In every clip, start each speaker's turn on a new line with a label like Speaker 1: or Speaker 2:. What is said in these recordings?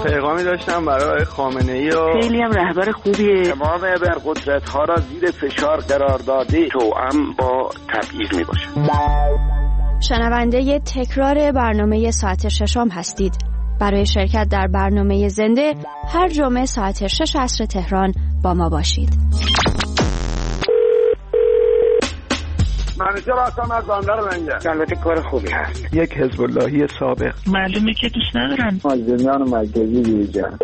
Speaker 1: پیغامی داشتم برای خامنه‌ای
Speaker 2: خیلی هم رهبر خوبیه.
Speaker 3: تمام ابرقدرت‌ها را زیر فشار قرار داده توأم با تبعیض میباشه.
Speaker 4: شنونده تکرار برنامه ساعت ششم هستید. برای شرکت در برنامه زنده هر جمعه ساعت 6 عصر تهران با ما باشید.
Speaker 3: منیژه راستم از باندر لنگه. البته کار خوبی هست.
Speaker 1: یک حزب اللهی سابق.
Speaker 2: معلومه که دوست ندارن
Speaker 3: مازنیان مرکزی بیرجن.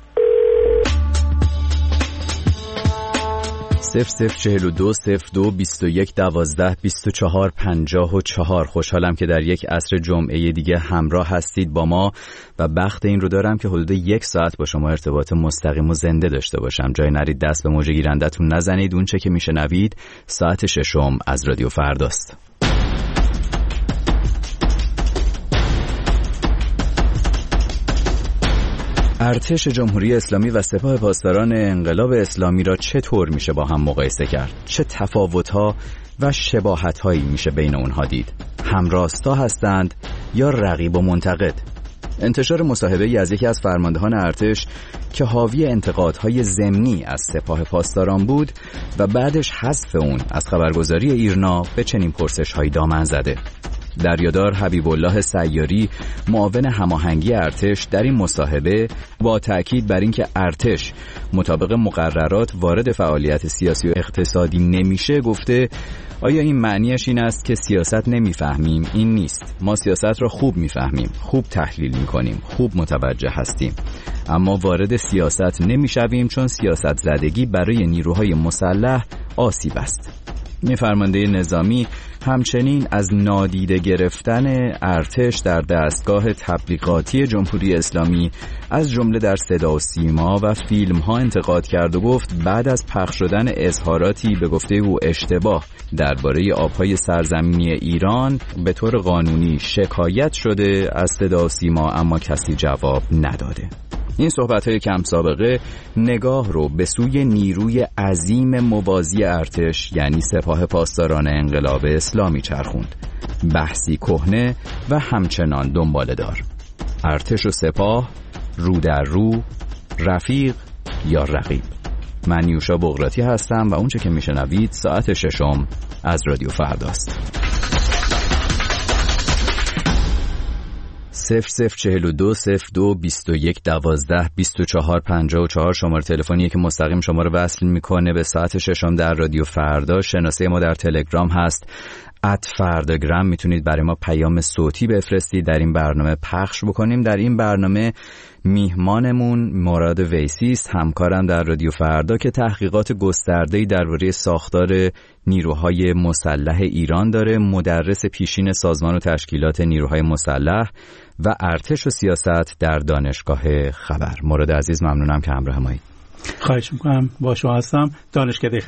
Speaker 5: 0042 02 21 12 24 54. خوشحالم که در یک عصر جمعه دیگه همراه هستید با ما و بخت این رو دارم که حدود 1 ساعت با شما ارتباط مستقیم و زنده داشته باشم. جای نرید دست به موج گیرندتون نزنید. اون چه که میشنوید ساعت ششم از رادیو فرداست. ارتش جمهوری اسلامی و سپاه پاسداران انقلاب اسلامی را چطور میشه با هم مقایسه کرد؟ چه تفاوت‌ها و شباهت‌هایی میشه بین اونها دید؟ همراستا هستند یا رقیب و منتقد؟ انتشار مصاحبه‌ای از یکی از فرماندهان ارتش که حاوی انتقادهای ضمنی از سپاه پاسداران بود و بعدش حذف اون از خبرگزاری ایرنا به چنین پرسش‌هایی دامن زده. دریادار حبیب الله سیاری معاون هماهنگی ارتش در این مصاحبه با تأکید بر اینکه ارتش مطابق مقررات وارد فعالیت سیاسی و اقتصادی نمیشه گفته آیا این معنیش این است که سیاست نمیفهمیم؟ این نیست. ما سیاست را خوب میفهمیم، خوب تحلیل میکنیم، خوب متوجه هستیم، اما وارد سیاست نمیشویم چون سیاست زدگی برای نیروهای مسلح آسیب است. فرمانده نظامی همچنین از نادیده گرفتن ارتش در دستگاه تبلیغاتی جمهوری اسلامی از جمله در صدا و سیما و فیلم ها انتقاد کرد و گفت بعد از پخش شدن اظهاراتی به گفته او اشتباه درباره آبهای سرزمینی ایران به طور قانونی شکایت شده از صدا و سیما، اما کسی جواب نداده. این صحبت‌های کم سابقه نگاه رو به سوی نیروی عظیم موازی ارتش یعنی سپاه پاسداران انقلاب اسلامی چرخوند. بحثی کهنه و همچنان دنباله‌دار. ارتش و سپاه رو در رو، رفیق یا رقیب. من نیوشا بغراتی هستم و اونچه که میشنوید ساعت ششم از رادیو فرداست. 0042 02 21 12 24 54 شماره تلفنیه که مستقیم شما رو وصل میکنه به ساعت ششم در رادیو فردا. شناسه ما در تلگرام هست @فرداگرام. میتونید برای ما پیام صوتی بفرستید، در این برنامه پخش بکنیم. در این برنامه میهمانمون مراد ویسی است، همکارم در رادیو فردا که تحقیقات گسترده‌ای درباره ساختار نیروهای مسلح ایران داره، مدرس پیشین سازمان و تشکیلات نیروهای مسلح و ارتش و سیاست در دانشگاه خبر. مراد عزیز ممنونم که همراه مایید.
Speaker 6: خواهش میکنم. با شما هستم. دانشکده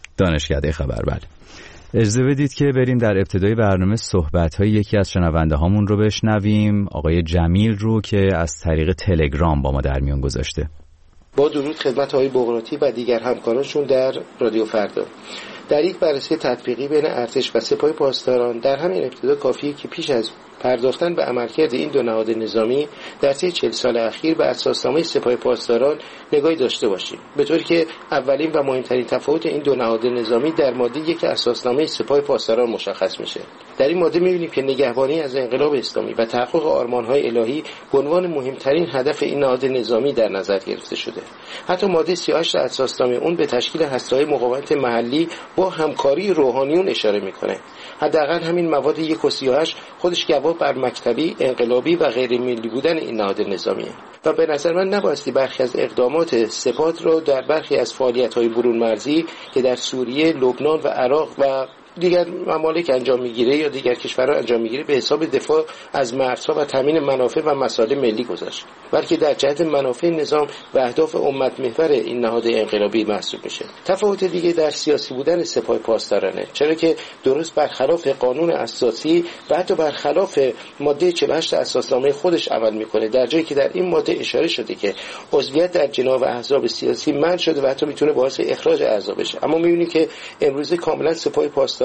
Speaker 6: خبر. بله. اجازه بدید که بریم در ابتدای برنامه صحبت‌های یکی از شنونده هامون رو بشنویم، آقای جمیل رو که از طریق تلگرام با ما در میون گذاشته.
Speaker 7: با درود خدمت آقای بغراتی و دیگر همکارانشون در رادیو فردا. در یک بررسی تطبیقی بین ارتش و سپاه پاسداران در همین ابتدا کافیه که پیش از پرداختن به عملکرد این دو نهاد نظامی در طی 40 سال اخیر به اساسنامه سپاه پاسداران نگاهی داشته باشیم، به طوری که اولین و مهمترین تفاوت این دو نهاد نظامی در ماده 1 اساسنامه سپاه پاسداران مشخص میشه. در این ماده می‌بینیم که نگهبانی از انقلاب اسلامی و تحقق آرمان‌های الهی به عنوان مهمترین هدف این نهاد نظامی در نظر گرفته شده. حتی ماده 38 اساسنامه اون به تشکیل هسته‌های مقاومت محلی با همکاری روحانیون اشاره میکنه. حداقل همین مواد 1 و 38 خودش گواه بر مکتبی، انقلابی و غیر ملی بودن این نهاد نظامیه و به نظر من نبایستی برخی از اقدامات سپاه رو در برخی از فعالیت‌های برون مرزی که در سوریه، لبنان و عراق و دیگر ممالک انجام میگیره یا دیگر کشورها انجام میگیره به حساب دفاع از مرزها و تامین منافع و مصالح ملی گذاشت، بلکه در جهت منافع نظام و اهداف امت محور این نهاد انقلابی محسوب میشه. تفاوت دیگه در سیاسی بودن سپاه پاسدارانه، چرا که درست برخلاف قانون اساسی و حتی برخلاف ماده 48 اساسنامه خودش عمل میکنه، در جایی که در این ماده اشاره شده که عضویت در جناح احزاب سیاسی منع شده و حتی میتونه باعث اخراج اعضا بشه، اما میبینیم که امروزه کاملا سپاه پاسداران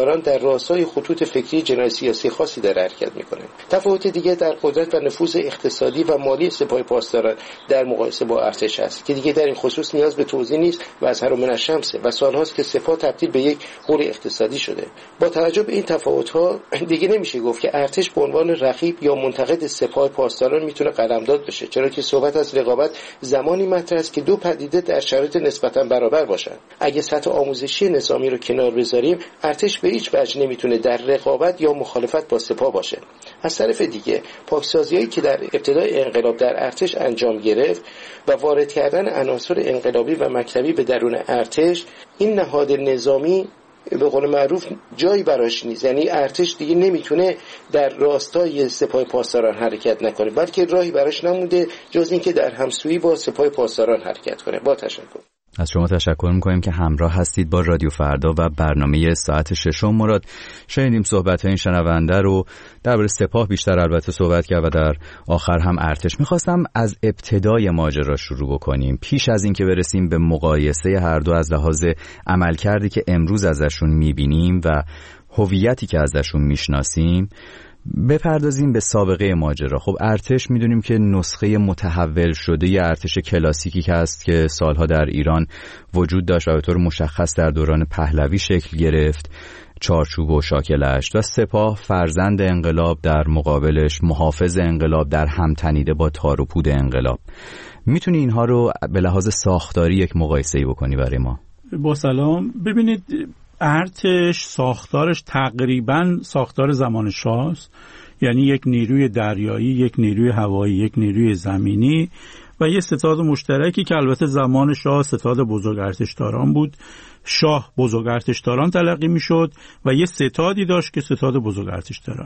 Speaker 7: پاسداران در راستای خطوط فکری جناح سیاسی خاصی در حرکت میکنند. تفاوت دیگه در قدرت و نفوذ اقتصادی و مالی سپاه پاسداران در مقایسه با ارتش است که دیگه در این خصوص نیاز به توضیح نیست و از هر من الشمس و سالهاست که سپاه تبدیل به یک قوه اقتصادی شده. با توجه به این تفاوت‌ها دیگه نمیشه گفت که ارتش به عنوان رقیب یا منتقد سپاه پاسداران میتونه قلمداد بشه، چرا که صحبت از رقابت زمانی مطرح است که دو پدیده در شرایط نسبتاً برابر باشند. اگه سطح آموزشی نظامی رو کنار بذاریم، ارتش به هیچ وجه نمیتونه در رقابت یا مخالفت با سپاه باشه. از طرف دیگه پاکسازی‌هایی که در ابتدای انقلاب در ارتش انجام گرفت و وارد کردن عناصر انقلابی و مکتبی به درون ارتش، این نهاد نظامی به قول معروف جایی براش نیست. یعنی ارتش دیگه نمیتونه در راستای سپاه پاسداران حرکت نکنه، بلکه راهی براش نمونده جز اینکه در همسویی با سپاه پاسداران حرکت کنه. با تشکر.
Speaker 5: از شما تشکر میکنیم که همراه هستید با رادیو فردا و برنامه ساعت 6. مراد، شنیدیم صحبت این شنونده رو درباره سپاه بیشتر البته صحبت کرد و در آخر هم ارتش. میخواستم از ابتدای ماجرا شروع بکنیم، پیش از این که برسیم به مقایسه هر دو از لحاظ عملکردی که امروز ازشون میبینیم و هویتی که ازشون میشناسیم. بپردازیم به سابقه ماجرا. خب ارتش میدونیم که نسخه متحول شده ی ارتش کلاسیکی که هست که سالها در ایران وجود داشت و به طور مشخص در دوران پهلوی شکل گرفت، چارچوب و شاکلش، و سپاه فرزند انقلاب در مقابلش محافظ انقلاب در هم تنیده با تار و پود انقلاب. میتونی اینها رو به لحاظ ساختاری یک مقایسه‌ای بکنی برای ما؟
Speaker 6: با سلام. ببینید ارتش ساختارش تقریباً ساختار زمان شاه است، یعنی یک نیروی دریایی، یک نیروی هوایی، یک نیروی زمینی و یک ستاد مشترکی که البته زمان شاه ستاد بزرگ ارتشداران بود. شاه بزرگ ارتشداران تلقی میشد و یک ستادی داشت که ستاد بزرگ ارتشداران.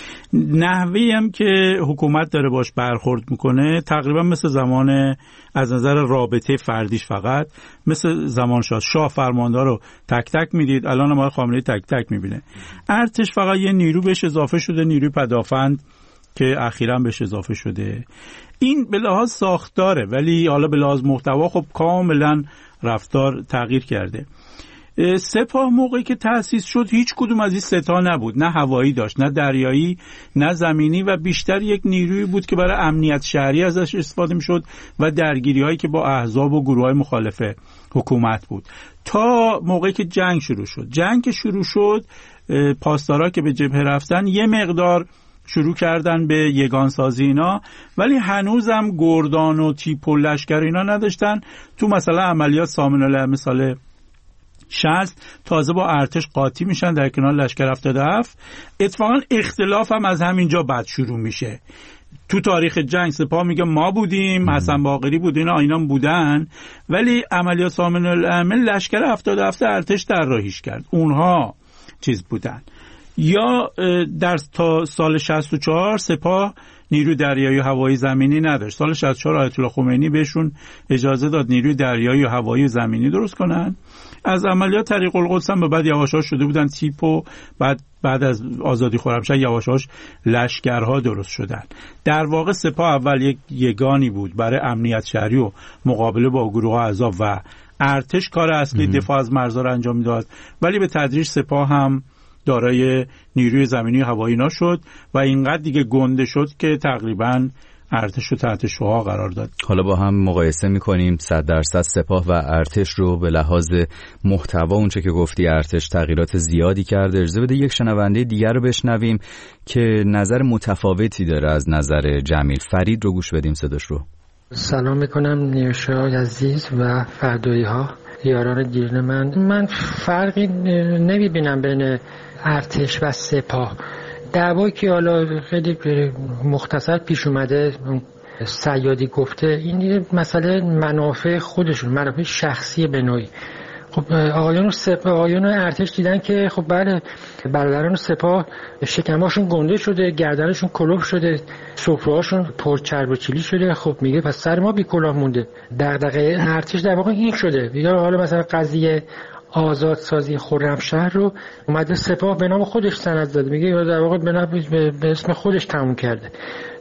Speaker 6: نحوی هم که حکومت داره باش برخورد میکنه تقریبا مثل زمان، از نظر رابطه فردیش فقط مثل زمان شاه فرماندار رو تک تک میدید، الان ما خامنه‌ای تک تک میبینه. ارتش فقط یه نیرو بهش اضافه شده، نیروی پدافند که اخیراً بهش اضافه شده. این به لحاظ ساختاره، ولی حالا به لحاظ محتوا خب کاملا رفتار تغییر کرده. سپاه موقعی که تأسیس شد هیچ کدوم از این ستا نبود، نه هوایی داشت، نه دریایی، نه زمینی، و بیشتر یک نیروی بود که برای امنیت شهری ازش استفاده میشد و درگیری هایی که با احزاب و گروه های مخالف حکومت بود، تا موقعی که جنگ شروع شد. جنگ که شروع شد، پاسدارا که به جبهه رفتن یه مقدار شروع کردن به یگانسازی اینا، ولی هنوزم گردان و تیپ و لشکر اینا نداشتن. تو مثلا عملیات سامن الائمه سال 60 تازه با ارتش قاطی میشن در کنار لشکر 77. اتفاقا اختلاف هم از همینجا بعد شروع میشه. تو تاریخ جنگ سپاه میگه ما بودیم، حسن باقری بود، اینا بودن، ولی عملیات سامن الائمه لشکر 77 ارتش طراحیش کرد، اونها چیز بودن. یا در تا سال 64 سپاه نیروی دریایی و هوایی زمینی نداشت. سال 64 آیت الله خمینی بهشون اجازه داد نیروی دریایی و هوایی و زمینی درست کنن. از عملیات طریق القدس هم به بعد یواشاش شده بودن تیپ، و بعد از آزادی خرمشهر یواشاش لشکرها درست شدن. در واقع سپاه اول یک یگانی بود برای امنیت شهری و مقابله با گروه احزاب، و ارتش کار اصلی دفاع از مرزها را انجام میداد، ولی به تدریج سپاه هم دارای نیروی زمینی و هوایی شد و اینقدر دیگه گنده شد که تقریباً ارتش رو تحت شعاع قرار داد.
Speaker 5: حالا با هم مقایسه می‌کنیم 100% سپاه و ارتش رو به لحاظ محتوا. اونچه که گفتی ارتش تغییرات زیادی کرده. اجازه بده یک شنونده دیگر رو بشنویم که نظر متفاوتی داره از نظر جمیل. فرید رو گوش بدیم صداش رو.
Speaker 8: سلام میکنم نیوشای عزیز و فردایی ها یاران دیرین من فرقی نمیبینم بین ارتش و سپاه. دعوایی که حالا خیلی مختصر پیش اومده، صیادی گفته، این مسئله منافع خودشون، منافع شخصی به نوعی. خب آقایان ارتش دیدن که خب بله برادران سپاه شکماشون گنده شده، گردنشون کلوف شده، سفرهاشون پر چرب و چیلی شده. خب میگه پس سر ما بی کلاه مونده. دغدغه ارتش در واقع این شده. یا حالا مثلا قضیه آزادسازی خرمشهر رو اومده سپاه به نام خودش سند داده، میگه در واقع به اسم خودش تموم کرده.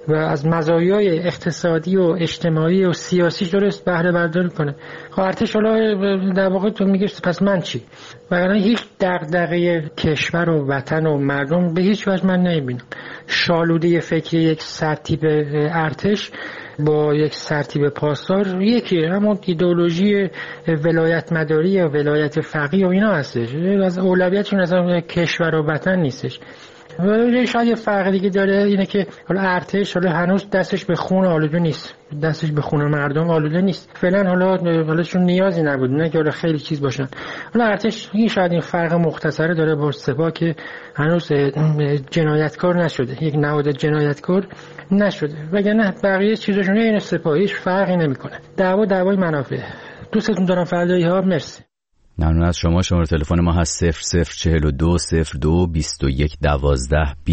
Speaker 8: و از مزایای اقتصادی و اجتماعی و سیاسیش درست بهره برداری کنه. خب ارتش حالا در واقع تو میگه پس من چی؟ وگرنه هیچ دغدغه کشور و وطن و مردم به هیچ وجه من نمیبینم. شالوده فکری یک سرتیپ ارتش با یک سرتیپ پاسدار یکی، همون ایدئولوژی ولایت مداری و ولایت فقیه و اینا هستش. از اولویتشون اصلا کشور و وطن نیستش. و شاید یه فرق دیگه داره اینه که حالا ارتش حالا هنوز دستش به خون آلوده نیست، دستش به خون مردم آلوده نیست فعلا، حالا چون نیازی نبود نه که حالا خیلی چیز باشن. حالا ارتش این شاید این فرق مختصره داره با سپاه که هنوز جنایتکار نشده، یک نهاد جنایتکار نشده، وگرنه بقیه چیزاشون این سپاهیش فرقی نمیکنه. دعوای منافع. دوستتون دارم فردایی ها. مرسی.
Speaker 6: ممنون از شما. شماره تلفن ما هست 0042 02 21 12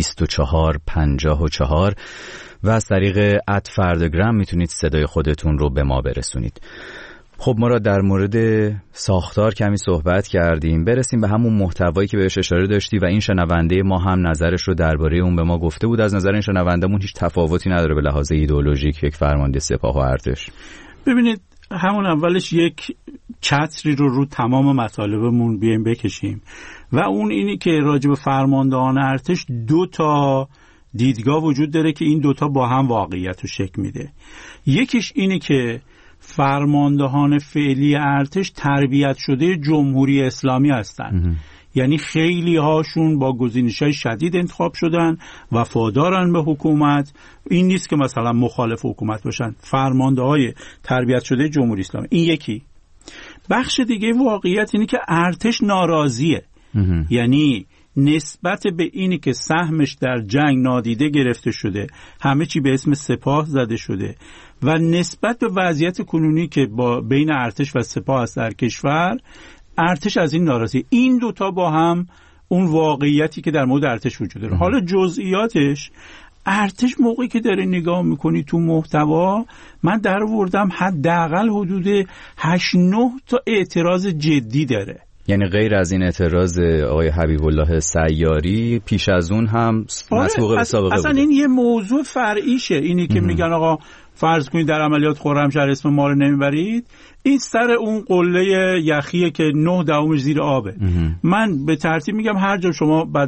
Speaker 6: 24 54 و از طریق @فردگرام میتونید صدای خودتون رو به ما برسونید. خب ما را در مورد ساختار کمی صحبت کردیم، برسیم به همون محتوایی که بهش اشاره داشتی و این شنونده ما هم نظرش رو درباره اون به ما گفته بود. از نظر این شنوندمون هیچ تفاوتی نداره به لحاظ ایدئولوژیک یک فرمانده سپاه و ارتش.
Speaker 9: ببینید همون اولش یک چتری رو تمام مطالبمون بیایم بکشیم و اون اینی که راجع به فرماندهان ارتش 2 تا دیدگاه وجود داره که این 2 تا با هم واقعیت رو شکل میده. یکیش اینه که فرماندهان فعلی ارتش تربیت شده جمهوری اسلامی هستن، یعنی خیلی هاشون با گزینش‌های شدید انتخاب شدن، وفادارن به حکومت. این نیست که مثلا مخالف حکومت باشن، فرمانده‌های تربیت شده جمهوری اسلامی. این یکی. بخش دیگه واقعیت اینه که ارتش ناراضیه، یعنی نسبت به اینی که سهمش در جنگ نادیده گرفته شده، همه چی به اسم سپاه زده شده و نسبت به وضعیت کنونی که بین ارتش و سپاه است در کشور، ارتش از این ناراضی. این 2 تا با هم اون واقعیتی که در مورد ارتش وجود داره. حالا جزئیاتش، ارتش موقعی که داره نگاه میکنی تو محتوا، من در آوردم حداقل حدود 8-9 تا اعتراض جدی داره.
Speaker 6: یعنی غیر از این اعتراض آقای حبیب الله سیاری پیش از اون هم مسبوق به سابقه
Speaker 9: اصلا
Speaker 6: بوده.
Speaker 9: این یه موضوع فرعیشه، اینی که میگن آقا فرض کنید در عملیات خرمشهر اسم ما رو نمیبرید، این سر اون قله یخیه که 9 زیر آبه. من به ترتیب میگم هر جا شما بعد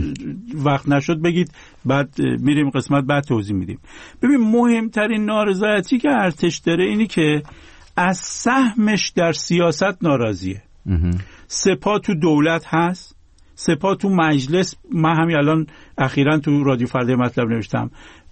Speaker 9: وقت نشد بگید، بعد میریم قسمت بعد توضیح میدیم. ببین مهمترین نارضایتی که ارتش داره اینی که از سهمش در سیاست ناراضیه. سپاه تو دولت هست، سپاه تو مجلس. من همین الان اخیراً تو رادیو فردا مطلب نوشتم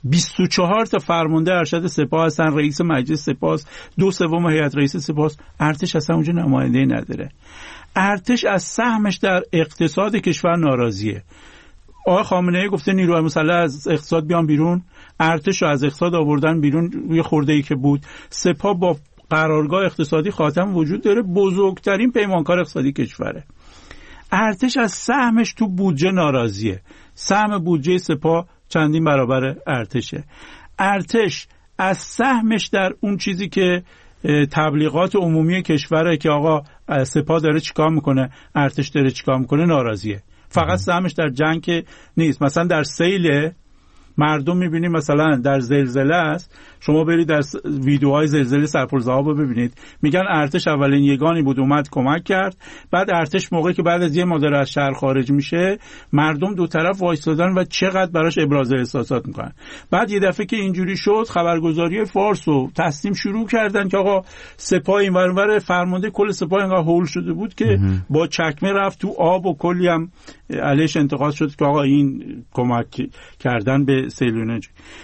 Speaker 9: 24 تا فرمانده ارشد سپاه هستن، رئیس مجلس سپاه، 2/3 هیئت رئیس سپاه. ارتش اصلا اونجا نماینده‌ای نداره. ارتش از سهمش در اقتصاد کشور ناراضیه. آقای خامنه‌ای گفته نیروهای مسلح از اقتصاد بیان بیرون، ارتش رو از اقتصاد آوردن بیرون، یه خورده‌ای که بود. سپاه با قرارگاه اقتصادی خاتم وجود داره، بزرگترین پیمانکار اقتصادی کشوره. ارتش از سهمش تو بودجه ناراضیه. سهم بودجه سپاه چندین برابر ارتشه. ارتش از سهمش در اون چیزی که تبلیغات عمومی کشوره که آقا سپاه داره چیکار میکنه، ارتش داره چیکار میکنه، ناراضیه. فقط سهمش در جنگ نیست. مثلا در سیل مردم میبینید، مثلا در زلزله است، شما برید در ویدیوهای زلزله سرپرزه‌ها رو ببینید، میگن ارتش اولین یگانی بود اومد کمک کرد، بعد ارتش موقعی که بعد از یه مدت از شهر خارج میشه، مردم دو طرف وایسادن و چقدر براش ابراز احساسات میکنن. بعد یه دفعه که اینجوری شد، خبرگزاری فارس رو تصنیم شروع کردن که آقا سپاه این ور فرمانده کل سپاه انگار هول شده بود که با چکمه رفت تو آب و کلی هم علیش انتقاد شد که آقا این کمک کردن به سیلونه.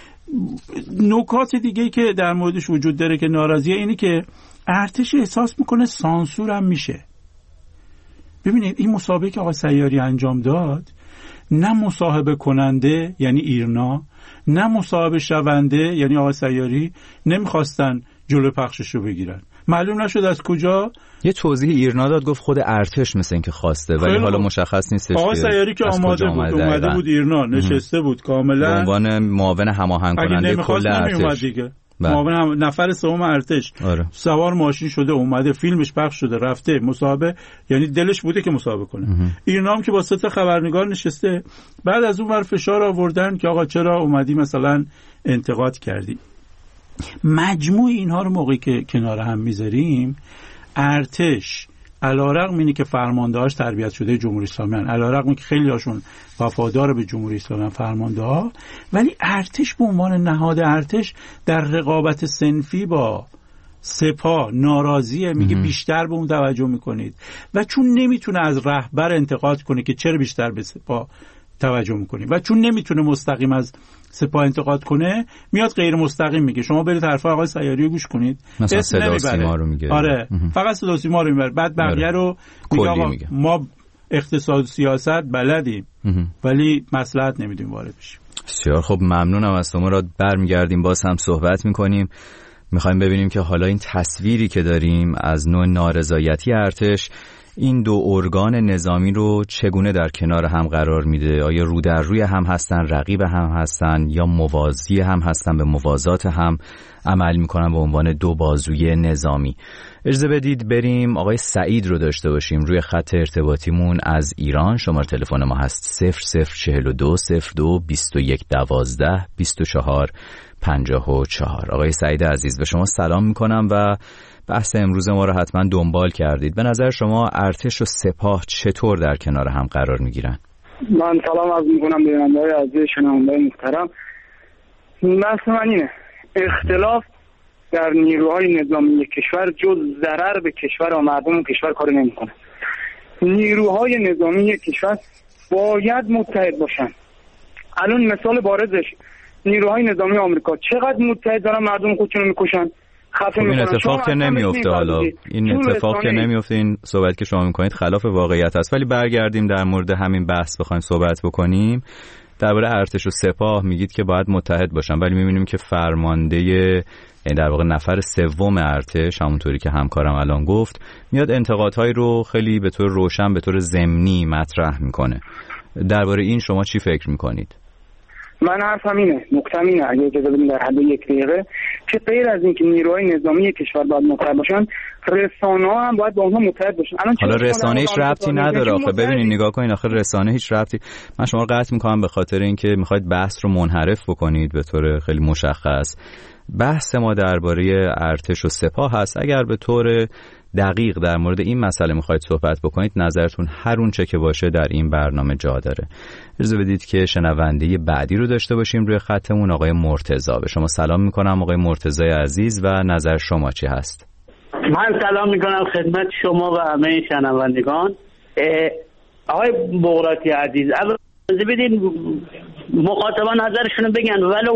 Speaker 9: نکات دیگه که در موردش وجود داره که ناراضیه اینی که ارتش احساس میکنه سانسور هم میشه. ببینید این مسابقه که آقای سیاری انجام داد، نه مصاحبه کننده یعنی ایرنا، نه مصاحبه شونده یعنی آقای سیاری نمیخواستن جلو پخشش رو بگیرن. معلوم نشد از کجا.
Speaker 6: یه توضیح ایرنا داد، گفت خود ارتش مثل این که خواسته، ولی حالا مشخص نیستش.
Speaker 9: آقای سیاری که اومده بود ایرنا نشسته بود کاملا
Speaker 6: به عنوان معاون هماهنگ کننده کل ارتش.
Speaker 9: دیگه معاون نفر سوم ارتش سوار ماشین شده اومده، فیلمش پخش شده، رفته مصاحبه، یعنی دلش بوده که مصاحبه کنه. اینا هم که با 3 خبرنگار نشسته، بعد از اون ور فشار آوردن که آقا چرا اومدی مثلا انتقاد کردی. مجموع اینها رو موقعی که کنار هم میذاریم، ارتش علیرغم اینی که فرماندهاش تربیت شده جمهوری اسلامی هستند، علیرغم اینکه خیلی هاشون وفادار به جمهوری اسلامی فرمانده ها، ولی ارتش به عنوان نهاد ارتش در رقابت صنفی با سپاه ناراضیه، میگه بیشتر به اون توجه میکنید و چون نمیتونه از رهبر انتقاد کنه که چرا بیشتر به سپاه توجه میکنید و چون نمیتونه مستقیم از سپاه انتقاد کنه، میاد غیر مستقیم میگه شما برید حرف آقای سیاری رو گوش کنید،
Speaker 6: مثلا صدا سیما رو میگه.
Speaker 9: آره فقط صدا سیما رو میبره، بعد بقیه رو میگه ما اقتصاد و سیاست بلدیم ولی مصلحت نمیدیم وارد بشیم.
Speaker 6: بسیار خب، ممنونم از شما. را برمیگردیم باز هم صحبت میکنیم. میخوایم ببینیم که حالا این تصویری که داریم از نوع نارضایتی ارتش، این دو ارگان نظامی رو چگونه در کنار هم قرار میده؟ آیا رو در روی هم هستن، رقیب هم هستن، یا موازی هم هستن، به موازات هم عمل میکنن به عنوان دو بازوی نظامی؟ اجازه بدید بریم آقای سعید رو داشته باشیم روی خط ارتباطیمون از ایران. شماره تلفن ما هست 0042 02 21 12 24 54. آقای سعید عزیز، به شما سلام میکنم و بحث امروز ما رو حتما دنبال کردید. به نظر شما ارتش و سپاه چطور در کنار هم قرار میگیرن؟
Speaker 10: من سلام عرض میکنم به بیننده‌های عزیز، شنونده‌های محترم. بحث من اینه، اختلاف در نیروهای نظامی کشور جز ضرر به کشور و مردم کشور کار نمیکنه. نیروهای نظامی کشور باید متحد باشن. الان مثال بارزش نیروهای نظامی آمریکا چقدر متحد دارن مردم خودشون رو میکشن.
Speaker 6: این اتفاق که نمیفته. حالا این اتفاق که نمیفته، این صحبت که شما میکنید خلاف واقعیت است. ولی برگردیم در مورد همین بحث بخوایم صحبت بکنیم. درباره ارتش و سپاه میگید که باید متحد باشن، ولی میبینیم که فرمانده، یعنی در واقع نفر سوم ارتش، همونطوری که همکارم الان گفت، میاد انتقادهایی رو خیلی به طور روشن، به طور ضمنی مطرح میکنه. درباره این شما چی فکر میکنید؟
Speaker 10: من حرفم اینه، نکتم اینه، اگه اجازه بدین در حد 1 دقیقه، که غیر از اینکه نیروهای نظامی کشور باید متحد باشن، رسانه‌ها هم باید با اونها متحد باشن.
Speaker 6: حالا رسانه هیچ ربطی نداره آخه. ببینید نگاه کنین، آخه رسانه هیچ ربطی. من شما رو قطع می‌کنم به خاطر اینکه می‌خواید بحث رو منحرف بکنید به طور خیلی مشخص. بحث ما درباره ارتش و سپاه هست. اگر به طور دقیق در مورد این مسئله میخواید صحبت بکنید، نظرتون هر اون چه که باشه در این برنامه جا داره. اجازه بدید که شنونده بعدی رو داشته باشیم روی خطمون، آقای مرتضی. به شما سلام میکنم آقای مرتضی عزیز و نظر شما چی هست؟
Speaker 11: من سلام میکنم خدمت شما و همه شنوندگان. آقای بغراتی عزیز، اجازه بدید مخاطبان نظرشون بگن ولو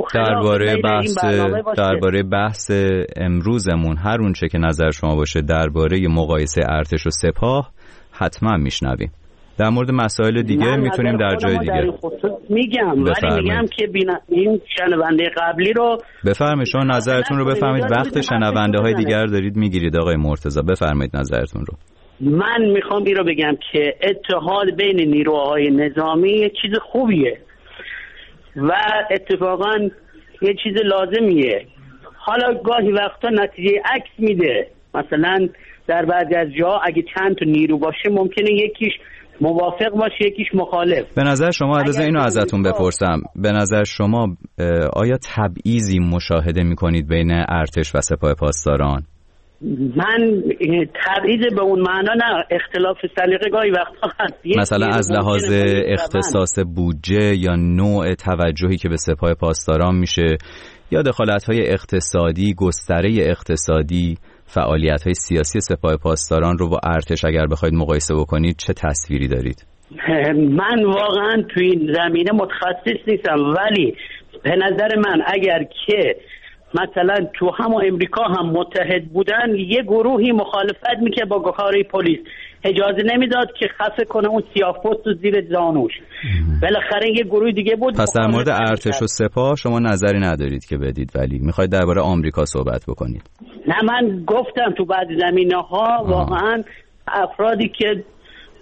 Speaker 6: درباره بحث امروزمون هر اون چه که نظر شما باشه درباره مقایسه ارتش و سپاه حتما میشنویم. در مورد مسائل دیگه میتونیم در جای دیگه
Speaker 11: میگم، ولی میگم که این شنونده قبلی رو
Speaker 6: بفرمایید، شما نظرتون رو بفرمایید. وقت شنونده های دیگر دارید میگیرید آقای مرتضی، بفرمایید نظرتون رو.
Speaker 11: من میخوام این رو بگم که اتحاد بین نیروهای نظامی یه چیز خوبیه و اتفاقا یه چیز لازمیه. حالا گاهی وقتا نتیجه عکس میده. مثلا در بعضی از جا اگه چند تا نیرو باشه ممکنه یکیش موافق باشه یکیش مخالف.
Speaker 6: به نظر شما اینو ازتون بپرسم، به نظر شما آیا تبعیضی مشاهده میکنید بین ارتش و سپاه پاسداران؟
Speaker 11: من تبعیض به اون معنا نه، اختلاف سلیقه گاهی وقتا هست.
Speaker 6: مثلا از لحاظ اختصاص بودجه یا نوع توجهی که به سپاه پاسداران میشه، یا دخالت‌های اقتصادی، گستره اقتصادی، فعالیت‌های سیاسی سپاه پاسداران رو با ارتش اگر بخواید مقایسه بکنید چه تصویری دارید؟
Speaker 11: من واقعا توی این زمینه متخصص نیستم، ولی به نظر من اگر که مثلا تو همون امریکا هم متحد بودن، یه گروهی مخالفت میکنه با کارهای پلیس، اجازه نمیداد که خفه کنه اون سیاه‌پوست و زیر زانوش. بالاخره یه گروه دیگه بود.
Speaker 6: پس در مورد ارتش و سپاه شما نظری ندارید که بدید، ولی میخواید درباره آمریکا صحبت بکنید.
Speaker 11: نه، من گفتم تو بعضی زمینه‌ها واقعا افرادی که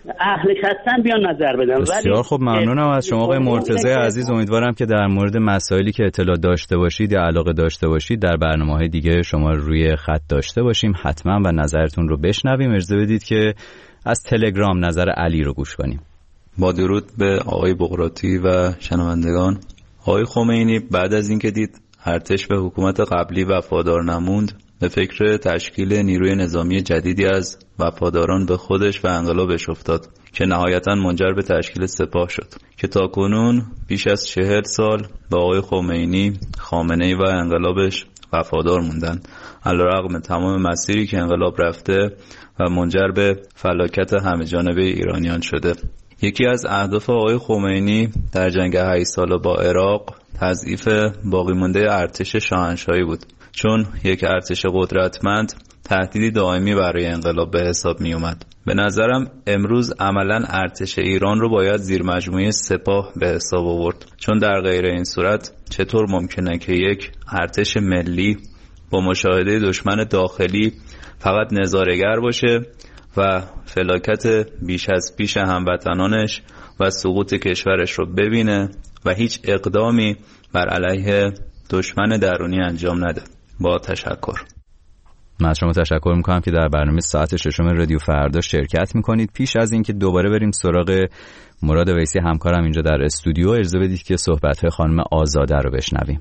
Speaker 11: اهلش هستن بیان نظر بدن.
Speaker 6: بسیار خب، ممنونم از شما آقای مرتضی عزیز. امیدوارم که در مورد مسائلی که اطلاع داشته باشید یا علاقه داشته باشید در برنامه‌های دیگه شما روی خط داشته باشیم حتما و نظرتون رو بشنویم. اجازه بدید که از تلگرام نظر علی رو گوش کنیم.
Speaker 12: با درود به آقای بغراتی و شنوندگان. آقای خمینی بعد از اینکه دید ارتش به حکومت قبلی وفادار نموند، به فکر تشکیل نیروی نظامی جدیدی از وفاداران به خودش و انقلابش افتاد که نهایتاً منجر به تشکیل سپاه شد که تاکنون بیش از 40 سال به آقای خمینی، خامنه‌ای و انقلابش وفادار موندن، علیرغم تمام مسیری که انقلاب رفته و منجر به فلاکت همه‌جانبه ایرانیان شده. یکی از اهداف آقای خمینی در جنگ 8 ساله با عراق تضعیف باقی مانده ارتش شاهنشاهی بود، چون یک ارتش قدرتمند تهدیدی دائمی برای انقلاب به حساب می اومد. به نظرم امروز عملاً ارتش ایران رو باید زیر مجموعه سپاه به حساب آورد، چون در غیر این صورت چطور ممکنه که یک ارتش ملی با مشاهده دشمن داخلی فقط نظاره‌گر باشه و فلاکت بیش از پیش هموطنانش و سقوط کشورش رو ببینه و هیچ اقدامی بر علیه دشمن درونی انجام نده. با تشکر.
Speaker 6: من از شما تشکر میکنم که در برنامه ساعت 6 رادیو فردا شرکت میکنید. پیش از اینکه دوباره بریم سراغ مراد ویسی همکارم اینجا در استودیو، اجازه بدید که صحبت‌های خانم آزاده رو بشنویم.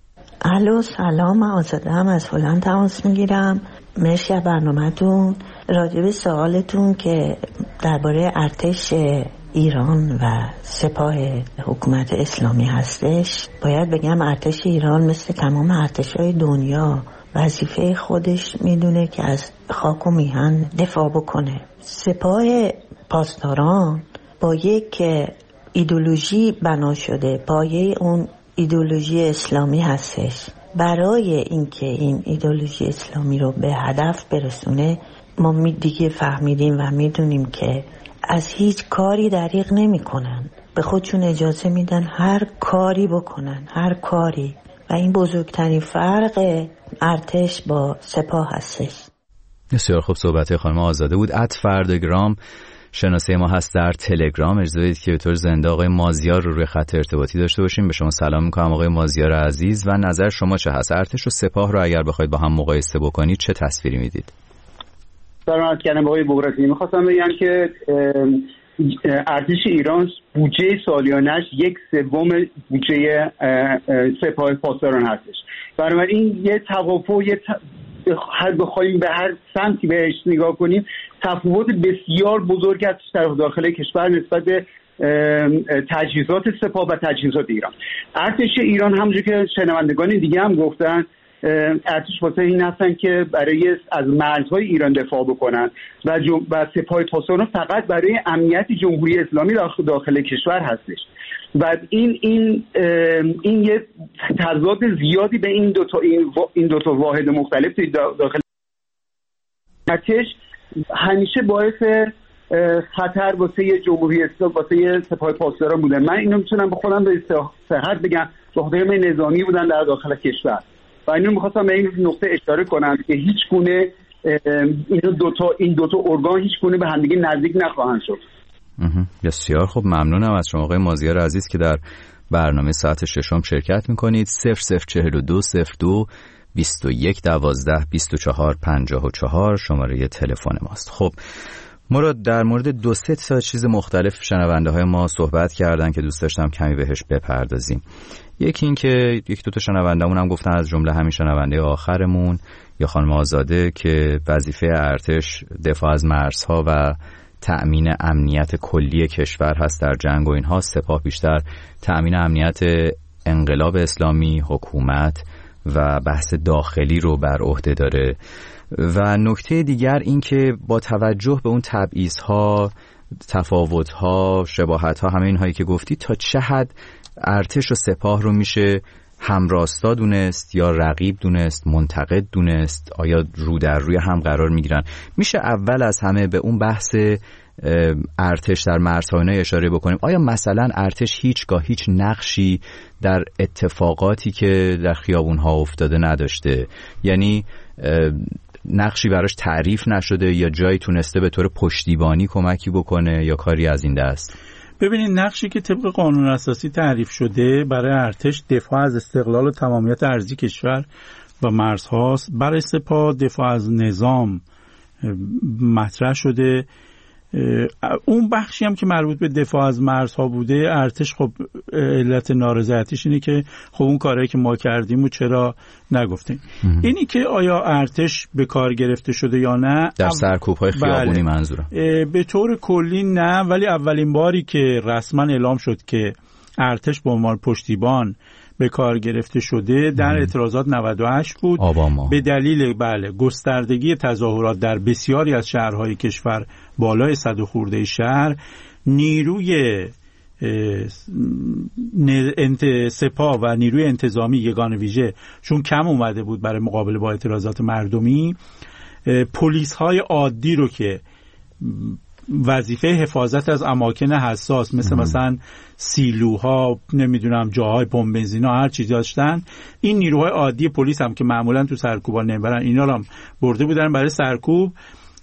Speaker 13: الو سلام، من آزاده هم از هلند تماس میگیرم. مرسی از برنامه‌تون. راجع به سوالتون که درباره ارتش ایران و سپاه حکومت اسلامی هستش، باید بگم ارتش ایران مثل تمام ارتش‌های دنیا وظیفه خودش میدونه که از خاک و میهن دفاع بکنه. سپاه پاسداران با یک ایدئولوژی بنا شده، پایه اون ایدئولوژی اسلامی هستش. برای اینکه این ایدئولوژی اسلامی رو به هدف برسونه ما دیگه فهمیدیم و میدونیم که از هیچ کاری دریغ نمی کنن، به خودشون اجازه میدن هر کاری بکنن، هر کاری، و این بزرگترین فرق ارتش با سپاه هستش.
Speaker 6: بسیار خوب، صحبت خانم آزاده بود. @فرداگرام شناسه ما هست در تلگرام. اجازه بدید که به طور زنده آقای مازیار رو روی خط ارتباطی داشته باشیم. به شما سلام میکنم آقای مازیار عزیز و نظر شما چه هست؟ ارتش و سپاه رو اگر بخواید با هم مقایسه بکنید چه تصویری میدید؟
Speaker 10: سلام عرض کردم آقای بغراتی. میخواستم بگم که ارتش ایران بودجه سالیانش 1/3 بودجه سپاه پاسداران هستش. بنابراین یه توافق، هر بخوایم به هر سمتی بهش نگاه کنیم تفاوت بسیار بزرگ است در داخل کشور نسبت به تجهیزات سپاه و تجهیزات ایران. ارتش ایران همونجور که شنوندگان دیگه هم گفتن، ارتش واسه این هستن که برای از مرزهای ایران دفاع بکنن و سپاه پاسداران فقط برای امنیت جمهوری اسلامی داخل کشور هستش. و این یه تضاد زیادی به این دو تا واحد مختلف داخل ارتش همیشه باعث خطر واسه جمهوری اسلامی، واسه سپاه پاسداران بودن. من اینو میتونم به خودم به صحت بگم، خدای نظامی بودن در داخل کشور و اینو میخواستم به این نقطه اشاره کنم که هیچ گونه این دو تا ارگان هیچ گونه به همدیگه نزدیک نخواهند شد.
Speaker 6: بسیار خب، ممنونم از شما آقای مازیار عزیز که در برنامه ساعت 6 شرکت میکنید. 0042 02 21 12 24 54 شماره تلفن ماست. خب مراد، در مورد 2-3 تا چیز مختلف شنونده های ما صحبت کردن که دوست داشتم کمی بهش بپردازیم. یکی این که 1-2 تا شنونده‌مون هم گفتن، از جمله همین شنونده آخرمون یا خانم آزاده، که وظیفه ارتش دفاع از مرزها و تأمین امنیت کلی کشور هست در جنگ و اینها، سپاه بیشتر تأمین امنیت انقلاب اسلامی، حکومت و بحث داخلی رو بر عهده داره. و نکته دیگر این که با توجه به اون تبعیض‌ها، تفاوت‌ها، شباهت‌ها، همه اینهایی که گفتی، تا چه حد ارتش و سپاه رو میشه همراستا دونست یا رقیب دونست، منتقد دونست؟ آیا رو در روی هم قرار میگیرن؟ میشه اول از همه به اون بحث ارتش در مرزها اشاره بکنیم؟ آیا مثلا ارتش هیچگاه هیچ نقشی در اتفاقاتی که در خیابون‌ها افتاده نداشته؟ یعنی
Speaker 5: نقشی براش تعریف نشده یا جایی تونسته به طور پشتیبانی کمکی بکنه یا کاری از این دست؟
Speaker 9: ببینید نقشی که طبق قانون اساسی تعریف شده برای ارتش دفاع از استقلال و تمامیت ارضی کشور و مرزهاست. برای سپاه دفاع از نظام مطرح شده. اون بخشی هم که مربوط به دفاع از مرزها بوده، ارتش خب علت نارضایتیش اینه که خب اون کارهایی که ما کردیم و چرا نگفتیم. اینی که آیا ارتش به کار گرفته شده یا نه
Speaker 5: در سرکوب‌های خیابونی منظورم.
Speaker 9: به طور کلی نه، ولی اولین باری که رسما اعلام شد که ارتش به عنوان پشتیبان به کار گرفته شده در اعتراضات 98 بود
Speaker 5: آباما.
Speaker 9: به دلیل گستردگی تظاهرات در بسیاری از شهرهای کشور، بالای 100 خورده شهر، نیروی سپاه و نیروی انتظامی یگان ویژه چون کم اومده بود برای مقابله با اعتراضات مردمی، پلیس های عادی رو که وظیفه حفاظت از اماکن حساس مثلا سیلوها، نمیدونم جاهای پمپ بنزینا، هر چیزی داشتن، این نیروهای عادی پلیس هم که معمولا تو سرکوبا نمیبرن، اینا رو هم برده بودن برای سرکوب.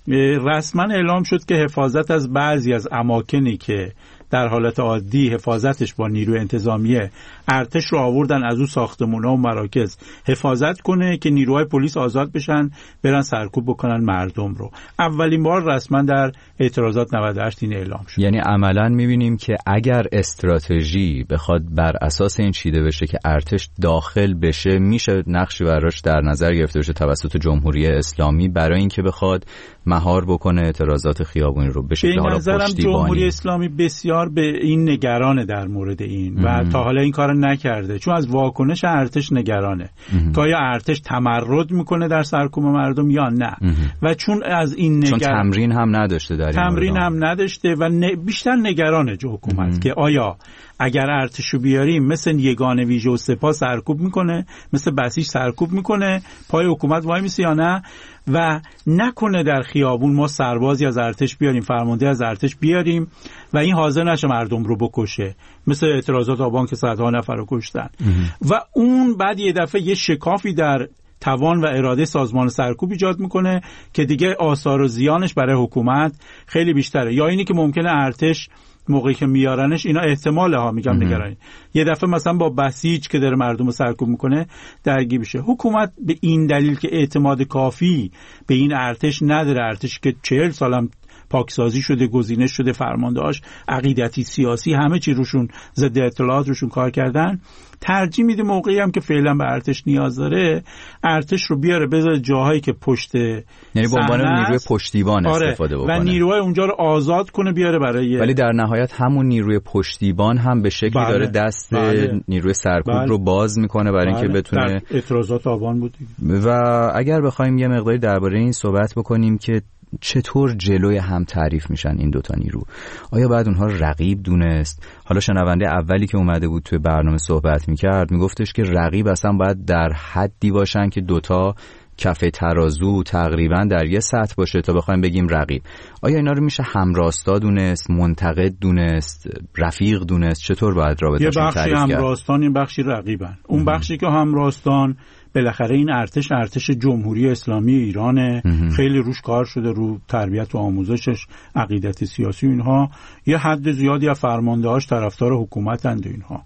Speaker 9: رسما اعلام شد که حفاظت از بعضی از اماکنی که در حالت عادی حفاظتش با نیروی انتظامیه، ارتش رو آوردن از اون ساختمونا و مراکز حفاظت کنه که نیروهای پلیس آزاد بشن برن سرکوب بکنن مردم رو. اولین بار رسما در اعتراضات 98 این اعلام شد.
Speaker 5: یعنی عملاً می‌بینیم که اگر استراتژی بخواد بر اساس این چیده بشه که ارتش داخل بشه، میشه نقشی براش در نظر گرفته بشه توسط جمهوری اسلامی برای اینکه بخواد مهار بکنه اعتراضات خیابونی رو به شکل حالا پشتیبانی.
Speaker 9: جمهوری اسلامی بسیار به این نگرانه در مورد این و تا حالا این کارو نکرده، چون از واکنش ارتش نگرانه که آیا ارتش تمرد میکنه در سرکوب مردم یا نه. و چون از این
Speaker 5: چون تمرین هم نداشته در این
Speaker 9: تمرین هم نداشته و بیشتر نگرانه حکومت که آیا اگر ارتشو بیاریم مثل یگان ویژه و سپاه سرکوب میکنه، مثل بسیج سرکوب میکنه، پای حکومت وای میسه یا نه، و نکنه در خیابون ما سربازی از ارتش بیاریم، فرمانده از ارتش بیاریم و این حاضر نشه مردم رو بکشه، مثل اعتراضات آبان که صدها نفر رو کشتن. و اون بعد یه دفعه یه شکافی در توان و اراده سازمان سرکوب ایجاد میکنه که دیگه آثار و زیانش برای حکومت خیلی بیشتره. یا اینی که ممکنه ارتش موقعی که میارنش، اینا احتماله ها، میگم نگرانی، یه دفعه مثلا با بسیج که داره مردم رو سرکوب میکنه درگیر بشه. حکومت به این دلیل که اعتماد کافی به این ارتش نداره، ارتش که 40 سالم پاکسازی شده، گزینش شده، فرماندهاش عقیدتی، سیاسی، همه چی روشون ضد اطلاعات روشون کار کردن، ترجیح میده موقعی هم که فعلا به ارتش نیاز داره، ارتش رو بیاره بذاره جاهایی که پشت،
Speaker 5: یعنی به عنوان نیروی پشتیبان استفاده بکنه
Speaker 9: و نیروهای اونجا رو آزاد کنه بیاره برای،
Speaker 5: ولی در نهایت همون نیروی پشتیبان هم به شکلی داره دست نیروی سرکوب رو باز میکنه برای اینکه بتونه.
Speaker 9: اعتراضات آبان بود.
Speaker 5: و اگر بخوایم یه مقداری درباره این صحبت بکنیم که چطور جلوی هم تعریف میشن این دوتا نیرو، آیا باید اونها رقیب دونست؟ حالا شنونده اولی که اومده بود توی برنامه صحبت میکرد میگفتش که رقیب اصلا باید در حدی باشن که دوتا کف ترازو تقریبا در یه سطح باشه تا بخوایم بگیم رقیب. آیا اینا رو میشه همراستا دونست، منتقد دونست، رفیق دونست؟ چطور باید رابطه‌شون تعریف کرد؟
Speaker 9: یه بخشی همراستان، این بخشی رقیبن. اون بخشی که همراستان، بالاخره این ارتش جمهوری اسلامی ایرانه، خیلی روش کار شده، رو تربیت و آموزشش، عقیدت سیاسی اینها، یه حد زیادی از فرماندهاش طرفدار حکومتند اینها.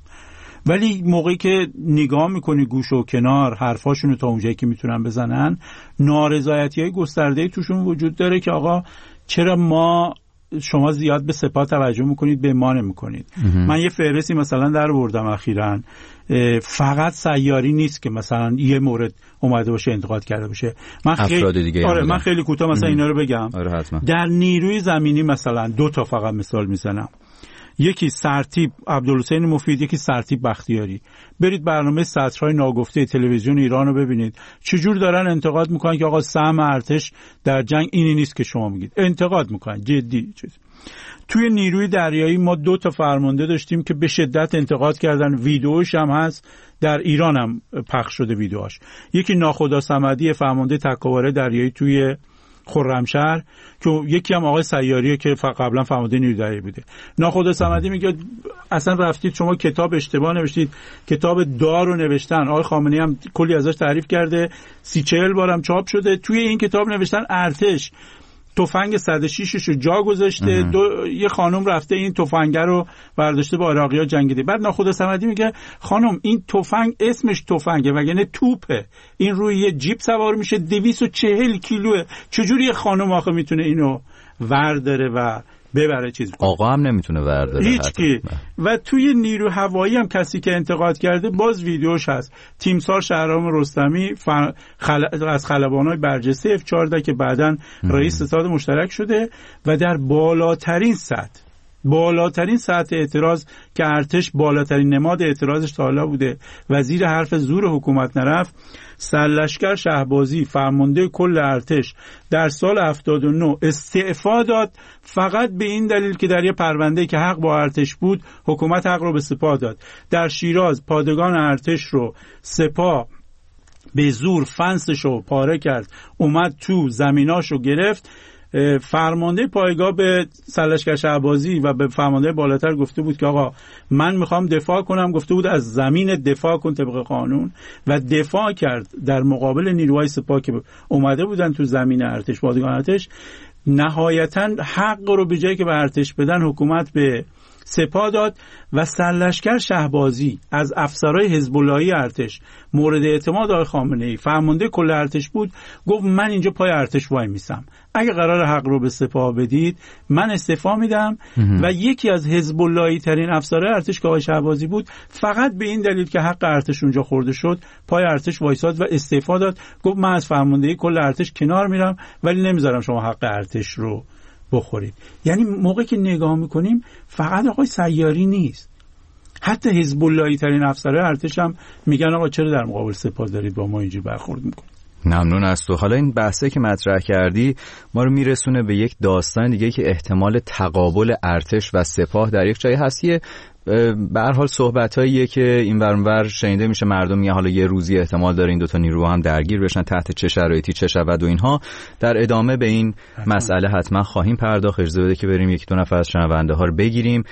Speaker 9: ولی موقعی که نگاه میکنی گوش و کنار حرفاشونو تا اونجایی که میتونن بزنن، نارضایتی‌های گسترده‌ای توشون وجود داره که آقا چرا شما زیاد به سپاه توجه میکنید، به ما نمیکنید. من یه فهرستی مثلا در بردم اخیراً، فقط سیاری نیست که مثلا یه مورد اومده باشه انتقاد کرده باشه. من خیلی کوتاه مثلا اینا رو بگم. در نیروی زمینی مثلا 2 تا فقط مثال میزنم. یکی سرتیپ عبدالحسین مفید، یکی سرتیپ بختیاری. برید برنامه سطرهای ناگفته تلویزیون ایران رو ببینید چجور دارن انتقاد میکنن که آقا سهم ارتش در جنگ اینی نیست که شما میگید. انتقاد میکنن جدی. توی نیروی دریایی ما 2 تا فرمانده داشتیم که به شدت انتقاد کردن، ویدیوش هم هست، در ایران هم پخش شده ویدیوهاش. یکی ناخدا صمدی، فرمانده تکاوره دریایی توی خرمشهر که یکی هم آقای سیاریه که قبلا فرمانده نیروی دریایی بوده. ناخدا صمدی میگه اصلا رفتید شما کتاب اشتباه نوشتید، کتاب دار رو نوشتن. آقای خامنه‌ای هم کلی ازش تعریف کرده، 30-40 بارم چاپ شده. توی این کتاب نوشتن ارتش تفنگ 106 رو جا گذاشته، یه خانم رفته این تفنگ رو برداشته با عراقی‌ها جنگیده. بعد ناخدا صمدی میگه خانم این تفنگ اسمش تفنگه وگرنه توپه، این روی یه جیپ سوار میشه 240 کیلوه، چجوری یه خانم آخه میتونه اینو ورداره و ببره چیز کنه؟
Speaker 6: آقا هم نمیتونه ورداره
Speaker 9: هیچکی. و توی نیرو هوایی هم کسی که انتقاد کرده باز ویدیوش هست. تیمسار شهرام رستمی از خلبانای برجسته F-14 که بعداً رئیس ستاد مشترک شده و در بالاترین سطح اعتراض که ارتش بالاترین نماد اعتراضش تا حالا بوده و زیر حرف زور حکومت نرفت، سرلشکر شهبازی فرمانده کل ارتش در سال 79 استعفا داد، فقط به این دلیل که در یه پرونده که حق با ارتش بود حکومت حق رو به سپاه داد. در شیراز پادگان ارتش رو سپاه به زور فنسش رو پاره کرد، اومد تو زمیناش رو گرفت. فرمانده پایگاه به سرلشکر شهبازی و به فرمانده بالاتر گفته بود که آقا من میخوام دفاع کنم، گفته بود از زمین دفاع کن طبق قانون و دفاع کرد در مقابل نیروهای سپاه که اومده بودن تو زمین ارتش، پادگان ارتش. نهایتاً حق رو به جایی که به ارتش بدن حکومت به سپاه داد و سرلشکر شهبازی از افسرهای حزب اللهی ارتش مورد اعتماد آقای خامنه‌ای فرمانده کل ارتش بود، گفت من اینجا پای ارتش وای میسم، اگه قرار حق رو به سپاه بدید من استعفا میدم. و یکی از حزب اللهی ترین افسرهای ارتش که آقای شهبازی بود فقط به این دلیل که حق ارتش اونجا خورده شد پای ارتش وایساد و استعفا داد، گفت من از فرماندهی کل ارتش کنار میرم ولی نمیذارم شما حق ارتش رو بخورید. یعنی موقعی که نگاه میکنیم فقط آقای سیاری نیست، حتی حزب اللهی ترین افسرهای ارتش هم میگن آقا چرا در مقابل سپاه دارید با ما اینجوری برخورد میکنید.
Speaker 6: ممنون از تو. حالا این بحثی که مطرح کردی ما رو میرسونه به یک داستان دیگه که احتمال تقابل ارتش و سپاه در یک جایی هست. به هر حال صحبتاییه که این ور اون ور شنیده میشه، مردم میگن حالا یه روزی احتمال داره این دو تا نیرو هم درگیر بشن، تحت چه شرایطی چه شود و اینها. در ادامه به این مسئله حتما خواهیم پرداخت. اجازه بده که بریم یکی دو نفر از شنونده ها رو بگیریم.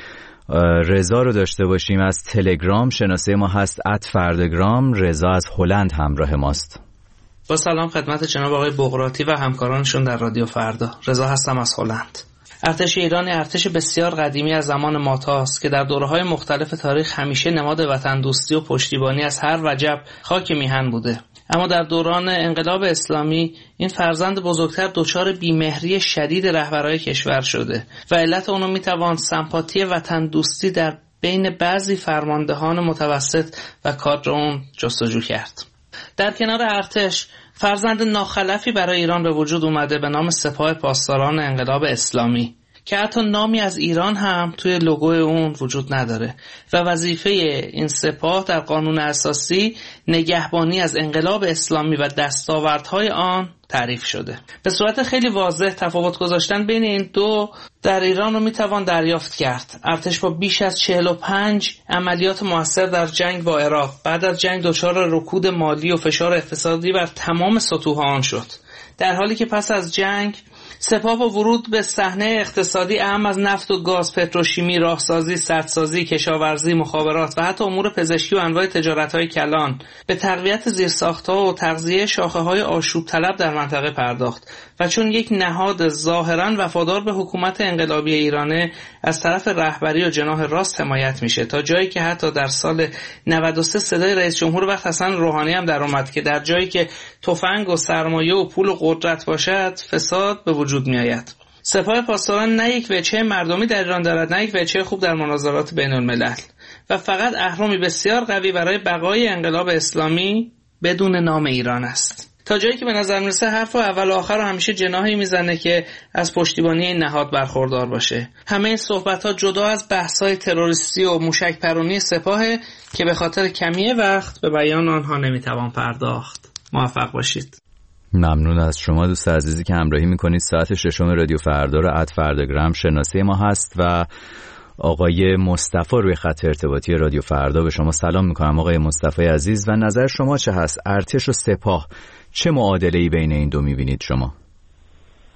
Speaker 6: رضا رو داشته باشیم از تلگرام، شناسه ما هست @فردگرام. رضا از هلند همراه ماست.
Speaker 14: با سلام خدمت جناب آقای بغراتی و همکارانشون در رادیو فردا. رضا هستم از هلند. ارتش ایران ارتش بسیار قدیمی از زمان ماتاست که در دوره‌های مختلف تاریخ همیشه نماد وطن دوستی و پشتیبانی از هر وجب خاک میهن بوده. اما در دوران انقلاب اسلامی این فرزند بزرگتر دچار بیمهری شدید رهبرای کشور شده و علت اونو میتوان سمپاتی وطن دوستی در بین بعضی فرماندهان متوسط و کادر اون جستجو کرد. در کنار ارتش فرزند ناخلفی برای ایران به وجود اومده به نام سپاه پاسداران انقلاب اسلامی که حتی نامی از ایران هم توی لوگو اون وجود نداره و وظیفه این سپاه در قانون اساسی نگهبانی از انقلاب اسلامی و دستاوردهای آن تعریف شده. به صورت خیلی واضح تفاوت گذاشتن بین این دو در ایران رو میتوان دریافت کرد. ارتش با بیش از 45 عملیات موثر در جنگ با عراق بعد از جنگ دچار رکود مالی و فشار اقتصادی بر تمام سطوح آن شد، در حالی که پس از جنگ سپاه با ورود به صحنه اقتصادی اهم از نفت و گاز، پتروشیمی، راهسازی، سدسازی، کشاورزی، مخابرات و حتی امور پزشکی و انواع تجارت‌های کلان به تقویت زیرساخت‌ها و تغذیه شاخه‌های آشوب طلب در منطقه پرداخت و چون یک نهاد ظاهراً وفادار به حکومت انقلابی ایرانه از طرف رهبری و جناح راست حمایت میشه، تا جایی که حتی در سال 93 صدای رئیس جمهور وقت حسن روحانی هم در اومد که در جایی که تفنگ و سرمایه و پول و قدرت باشد فساد به وجود می آید. سپاه پاسداران نه یک وجهه مردمی در ایران دارد، نه یک وجهه خوب در مناظرات بین الملل و فقط اهرامی بسیار قوی برای بقای انقلاب اسلامی بدون نام ایران است. تا جایی که به نظر میرسه حرف اول و آخر رو همیشه جناحی میزنه که از پشتیبانی این نهاد برخوردار باشه. همه این صحبت‌ها جدا از بحث‌های تروریستی و موشک پرونی سپاه که به خاطر کمی وقت به بیان آنها نمیتوان پرداخت. موفق باشید.
Speaker 6: ممنون از شما دوست عزیزی که همراهی میکنید. ساعت 6 رادیو فردا رو @فردگرام شناسه ما هست و آقای مصطفی روی خط ارتباطی رادیو فردا. به شما سلام میکنم آقای مصطفی عزیز و نظر شما چه هست؟ ارتش و سپاه چه معادله‌ای بین این دو میبینید شما؟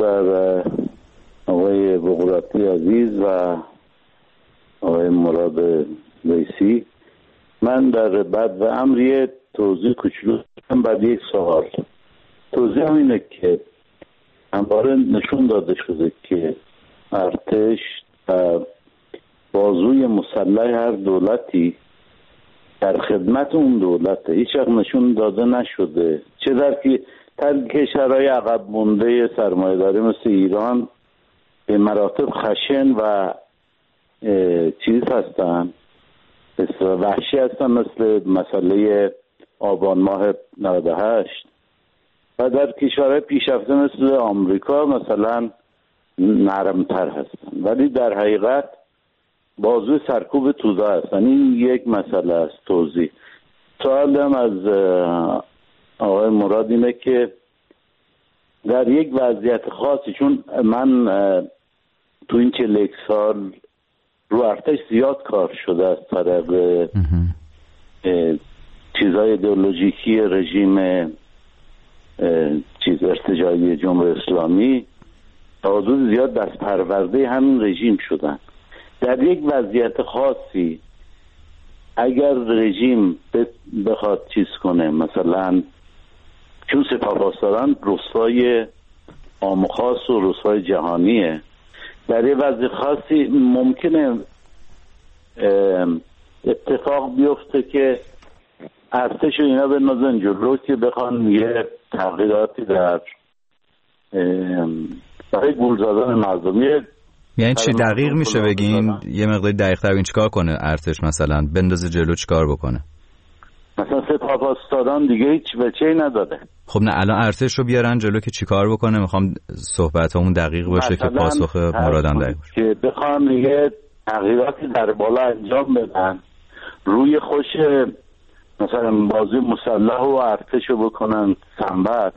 Speaker 15: بر آقای بغراتی عزیز و آقای مراد ویسی. من در بعد و امری توضیح کوچولو دارم بعد یک سوال. توضیح هم اینه که همواره نشون داده شده که ارتش و بازوی مسلح هر دولتی در خدمت اون دولته. هیچ وقت نشون داده نشده چه در کشورهای عقب مونده سرمایه‌داری مثل ایران به مراتب خشن و چیز هستن، وحشی هستن، مثل مسئله آبان ماه 98 و در کشورهای پیشرفته مثل آمریکا مثلا نرمتر هستن، ولی در حقیقت بازوی سرکوب توده هستن. این یک مسئله است. توضیح سوالم از آقای مراد اینه که در یک وضعیت خاصی، چون من تو این 41 سال رو ارتش زیاد کار شده از طرف چیزای ایدئولوژیکی رژیم ارتجاعی جمهوری اسلامی تا حدود زیاد دست پرورده همین رژیم شدن. در یک وضعیت خاصی اگر رژیم بخواد چیز کنه، مثلا چون سپاهپاسداران رسوای عام و خاص و رسوای جهانیه، در یک وضع خاصی ممکنه اتفاق بیفته که ارتش و اینا بندازن جلو که بخوان یه تغییراتی در برای گول زدن مردمی.
Speaker 5: یعنی چی دقیق میشه بگین؟ یه مقدار دقیق تر بگین چیکار کنه ارتش؟ مثلا بندازه جلو چیکار بکنه؟
Speaker 15: مثلا سپاهپاسداران دیگه هیچ بچه‌ای نداره.
Speaker 5: خب نه الان ارتش رو بیارن جلو که چیکار بکنه؟ میخوام صحبتامون دقیق باشه که پاسخ مرادم دقیق باشه.
Speaker 15: که بخوام یه تغییراتی در بالا انجام بدن، روی خوش مثلا بازی مسلح و ارتش رو بکنن سنبت،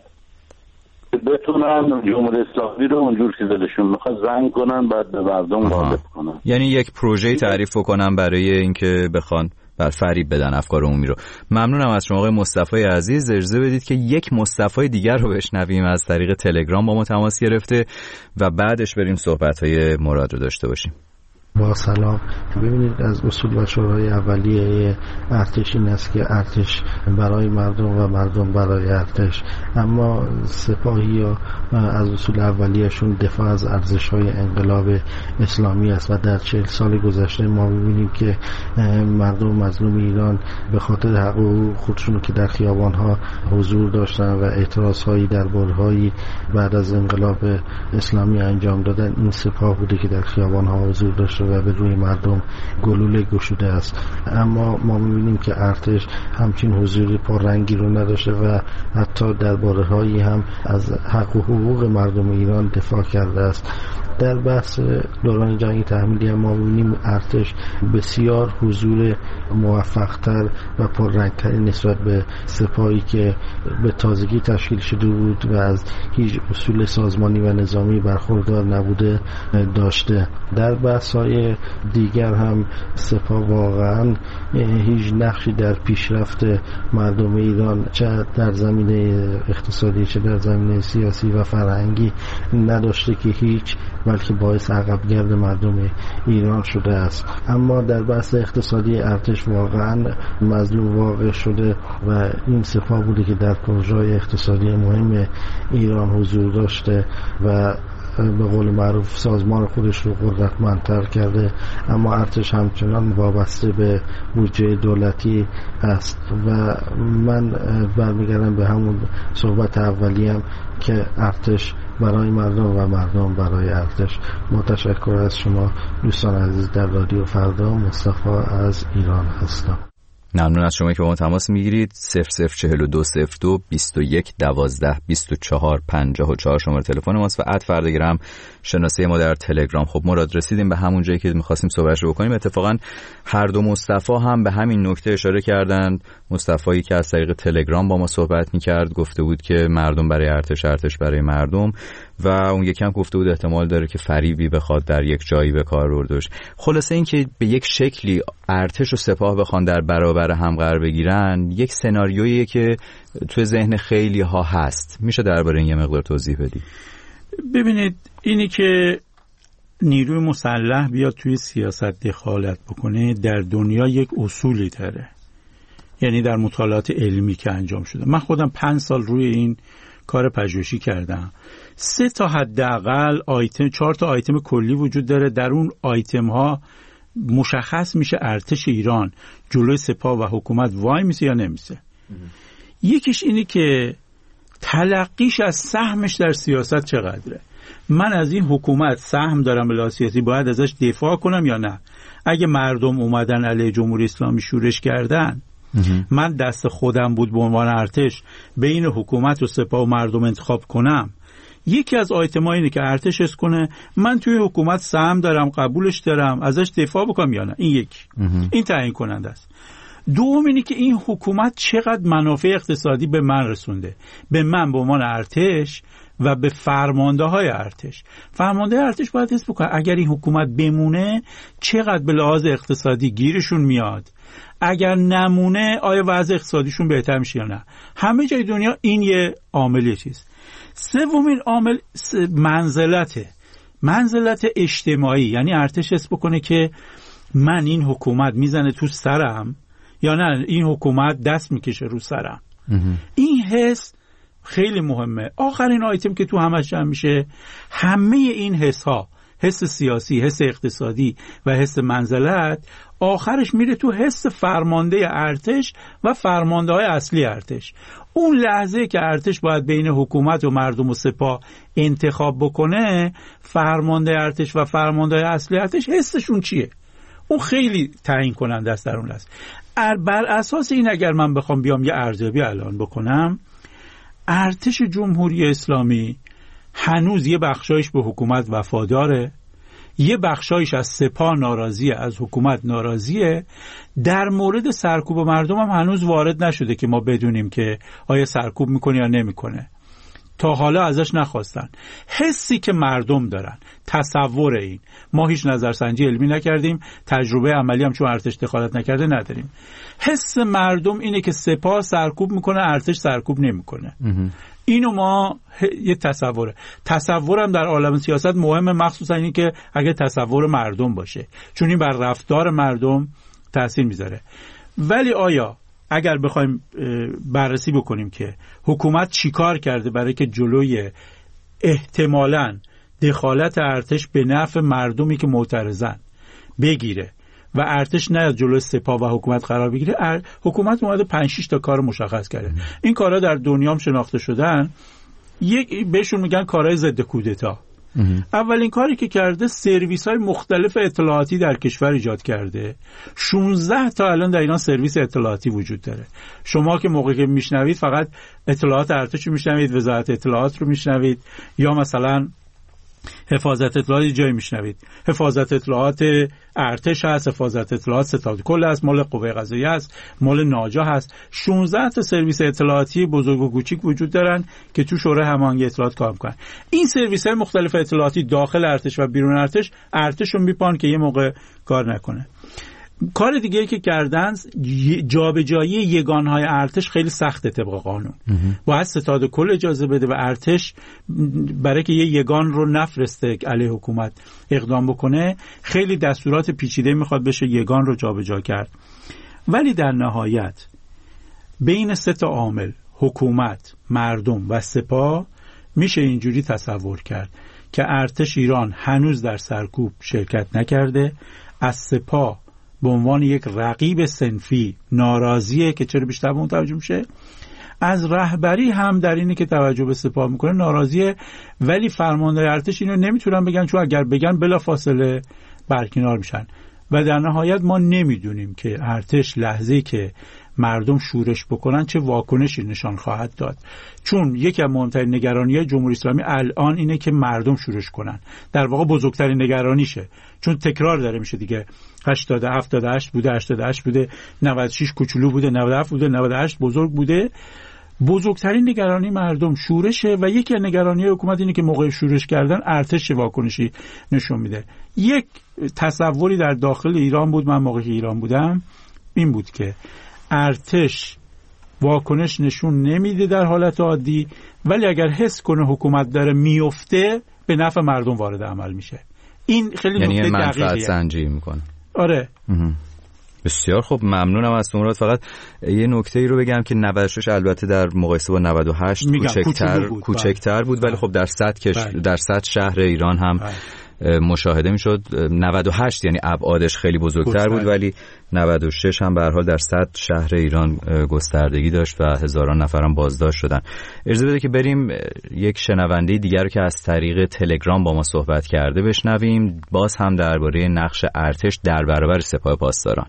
Speaker 15: بتونن جمهوری اسلامی رو اونجور که دلشون میخواد زنگ کنن، بعد به مردم غالب کنن.
Speaker 5: یعنی یک پروژه تعریف کنن برای اینکه بخوان بر فریب بدن افکار عمومی رو. ممنونم از شما آقای مصطفی عزیز. اجازه بدید که یک مصطفی دیگر رو بشنویم از طریق تلگرام با ما تماس گرفته و بعدش بریم صحبت‌های مراد رو داشته باشیم.
Speaker 16: با سلام. ببینید از اصول و شورای اولیه ارتش این است که ارتش برای مردم و مردم برای ارتش، اما سپاهی ها از اصول اولیه‌شون دفاع از ارزش‌های انقلاب اسلامی است و در 40 سال گذشته ما می‌بینیم که مردم مظلوم ایران به خاطر حقوق خودشون که در خیابان‌ها حضور داشتن و اعتراض‌هایی درباره‌هایی بعد از انقلاب اسلامی انجام دادن، این سپاه بوده که در خیابان‌ها حضور داشته و به روی مردم گلوله گشوده است. اما ما می‌بینیم که ارتش همچین حضور پررنگی رو نداشته و حتی درباره‌هایی هم از حق و حقوق مردم ایران دفاع کرده است. در بحث دوران جنگ تحمیلی هم ما می‌بینیم ارتش بسیار حضور موفق‌تر و پررنگ‌تری نسبت به سپاهی که به تازگی تشکیل شده بود و از هیچ اصول سازمانی و نظامی برخوردار نبوده داشته. در بحث‌های دیگر هم سپاه واقعاً هیچ نقشی در پیشرفت مردم ایران چه در زمینه اقتصادی چه در زمینه سیاسی و فرهنگی نداشته که هیچ، بلکه باعث عقبگرد مردم ایران شده است. اما در بحث اقتصادی ارتش واقعا مظلوم واقع شده و این سپاه بوده که در پروژه‌های اقتصادی مهم ایران حضور داشته و به قول معروف سازمان خودش رو قدرتمندتر کرده، اما ارتش همچنان وابسته به بودجه دولتی است. و من برمیگردم به همون صحبت اولیم که ارتش برای مردم و مردم برای ارتش. متشکر از شما دوستان عزیز در رادیو فردا. مصطفی از ایران هستم.
Speaker 5: ممنون از شما که با ما تماس میگیرید. 004202 21 12 24 54 شماره تلفن ماست و @فرداگرام شناسه ما در تلگرام. خب مراد رسیدیم به همون جایی که می‌خواستیم صحبتش رو بکنیم. اتفاقا هر دو مصطفی هم به همین نکته اشاره کردن. مصطفی که از طریق تلگرام با ما صحبت می‌کرد گفته بود که مردم برای ارتش، ارتش برای مردم، و اون یکی هم گفته بود احتمال داره که فریبی بخواد در یک جایی به کار برده باشه. خلاصه این که به یک شکلی ارتش و سپاه بخوان در برابر هم قرار بگیرن، یک سناریویی که تو ذهن خیلی ها هست. میشه درباره این یه مقدار توضیح بدی؟
Speaker 9: ببینید اینی که نیروی مسلح بیاد توی سیاست دخالت بکنه در دنیا یک اصولی داره، یعنی در مطالعات علمی که انجام شده. من خودم 5 سال روی این کار پژوهشی کردم. 3 تا حداقل آیتم، 4 تا آیتم کلی وجود داره. در اون آیتم ها مشخص میشه ارتش ایران جلوی سپاه و حکومت وای میسه یا نمیسه. یکیش اینه که تلقیش از سهمش در سیاست چقدره. من از این حکومت سهم دارم به لحاظ سیاسی، باید ازش دفاع کنم یا نه؟ اگه مردم اومدن علیه جمهوری اسلامی شورش کردن، من دست خودم بود به عنوان ارتش بین حکومت و سپاه و مردم انتخاب کنم، یکی از آیتم‌ها اینه که ارتش حس کنه من توی حکومت سهم دارم، قبولش دارم، ازش دفاع بکنم یا نه. این یک، این تعیین کننده است. دوم اینه که این حکومت چقدر منافع اقتصادی به من رسونده، به من به عنوان ارتش و به فرمانده های ارتش. فرمانده ارتش باید حس بکنه اگر این حکومت بمونه چقدر به لحاظ اقتصادی گیرشون میاد، اگر نمونه آیا وضع اقتصادیشون بهتر میشه یا نه. همه جای دنیا این یه عاملی چیز. سومین عامل منزلت اجتماعی، یعنی ارتش حس بکنه که من این حکومت میزنه تو سرم یا نه این حکومت دست میکشه رو سرم. این حس خیلی مهمه. آخرین آیتم که تو همش جمع میشه، همه این حس ها، حس سیاسی، حس اقتصادی و حس منزلت، آخرش میره تو حس فرمانده ارتش و فرمانده های اصلی ارتش. اون لحظه که ارتش باید بین حکومت و مردم و سپاه انتخاب بکنه، فرمانده ارتش و فرمانده های اصلی ارتش حسشون چیه؟ اون خیلی تعیین کننده است در اون لحظه. بر اساس این اگر من بخوام بیام یه ارزیابی الان بکنم، ارتش جمهوری اسلامی هنوز یه بخشایش به حکومت وفاداره، یه بخشایش از سپاه ناراضیه، از حکومت ناراضیه. در مورد سرکوب مردم هم هنوز وارد نشده که ما بدونیم که آیا سرکوب میکنه یا نمیکنه. تا حالا ازش نخواستن. حسی که مردم دارن، تصور این، ما هیچ نظرسنجی علمی نکردیم، تجربه عملی هم چون ارتش دخالت نکرده نداریم. حس مردم اینه که سپاه سرکوب میکنه، ارتش سرکوب نمیکنه. اینو ما یه تصورم در عالم سیاست مهمه، مخصوصا اینی که اگه تصور مردم باشه، چون این بر رفتار مردم تأثیر میذاره. ولی آیا اگر بخوایم بررسی بکنیم که حکومت چیکار کرده برای که جلوی احتمالاً دخالت ارتش به نفع مردمی که معترضن بگیره و ارتش نه جلوی سپاه و حکومت قرار بگیره، حکومت اومده 5-6 تا کار مشخص کرده. این کارها در دنیا هم شناخته شدن. یک بهشون میگن کارهای ضد کودتا. اولین کاری که کرده سرویس‌های مختلف اطلاعاتی در کشور ایجاد کرده. 16 تا الان در ایران سرویس اطلاعاتی وجود داره. شما که موقعی که میشنوید فقط اطلاعات ارتش رو میشنوید، وزارت اطلاعات رو میشنوید، یا مثلا حفاظت اطلاعات جایی میشنوید. حفاظت اطلاعات ارتش هست، حفاظت اطلاعات ستاد کل هست، مال قوه قضاییه هست، مال ناجا هست. 16 تا سرویس اطلاعاتی بزرگ و کوچیک وجود دارن که تو شورای هماهنگی اطلاعات کار میکنن. این سرویس های مختلف اطلاعاتی داخل ارتش و بیرون ارتش رو میپان که یه موقع کار نکنه. کار دیگه که کردن، جابجایی یگانهای ارتش خیلی سخته طبق قانون. باید ستاد کل اجازه بده و ارتش برای که یه یگان رو نفرسته علیه حکومت اقدام بکنه، خیلی دستورات پیچیده میخواد بشه یگان رو جابجا کرد. ولی در نهایت بین 3 تا عامل، حکومت، مردم و سپاه، میشه اینجوری تصور کرد که ارتش ایران هنوز در سرکوب شرکت نکرده، از سپاه به عنوان یک رقیب صنفی ناراضیه که چرا بیشتر به اون توجه میشه، از رهبری هم در اینی که توجه به سپاه میکنه ناراضیه. ولی فرماندهان ارتش اینو نمیتونن بگن، چون اگر بگن بلافاصله برکنار میشن. و در نهایت ما نمیدونیم که ارتش لحظه‌ای که مردم شورش بکنن چه واکنشی نشان خواهد داد. چون یکی از مهمترین نگرانی‌های جمهوری اسلامی الان اینه که مردم شورش کنن. در واقع بزرگترین نگرانیشه، چون تکرار داره میشه دیگه. 80 78 بوده، 88 بوده، 96 کوچولو بوده، 97 بوده، 98 بزرگ بوده. بزرگترین نگرانی مردم شورشه و یکی از نگرانی حکومت اینه که موقع شورش کردن ارتش واکنشی نشون میده. یک تصوری در داخل ایران بود، من موقعی ایران بودم این بود که ارتش واکنش نشون نمیده در حالت عادی، ولی اگر حس کنه حکومت داره میفته به نفع مردم وارد عمل میشه. این خیلی
Speaker 5: یعنی
Speaker 9: نکته
Speaker 5: منفعت
Speaker 9: دقیقیه.
Speaker 5: سنجی میکنه.
Speaker 9: آره.
Speaker 5: بسیار خوب، ممنونم از مراد. فقط یه نکته ای رو بگم که 96 البته در مقایسه با 98 کوچکتر بود، ولی خب در سطح شهر ایران هم مشاهده میشد. 98 یعنی ابعادش خیلی بزرگتر بود، ولی 96 هم به هر حال در سطح شهر ایران گستردگی داشت و هزاران نفرم بازداشت شدن. اجازه بده که بریم یک شنونده دیگر رو که از طریق تلگرام با ما صحبت کرده بشنویم، باز هم درباره نقش ارتش در برابر سپاه پاسداران.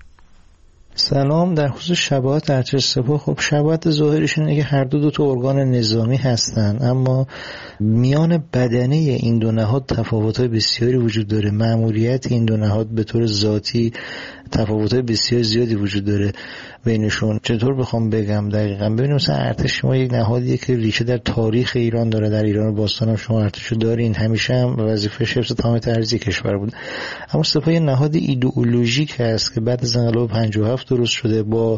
Speaker 16: سلام. در خصوص شباهت ارتش سپاه، خب شباهت ظاهرش اینه که هر دو تا ارگان نظامی هستن، اما میان بدنه این دو نهاد تفاوت‌های بسیاری وجود داره. مأموریت این دو نهاد به طور ذاتی تفاوت‌های بسیار زیادی وجود داره بینشون. چطور بخوام بگم دقیقاً؟ ببینید مثلا ارتش شما یک نهادیه که ریشه در تاریخ ایران داره، در ایران باستان هم شما ارتشو دارین، همیشه هم وظیفه‌ش حفظ تمام ارضی کشور بود. اما سپاه نهاد ایدئولوژیک است که بعد از انقلاب 57 درست شده، با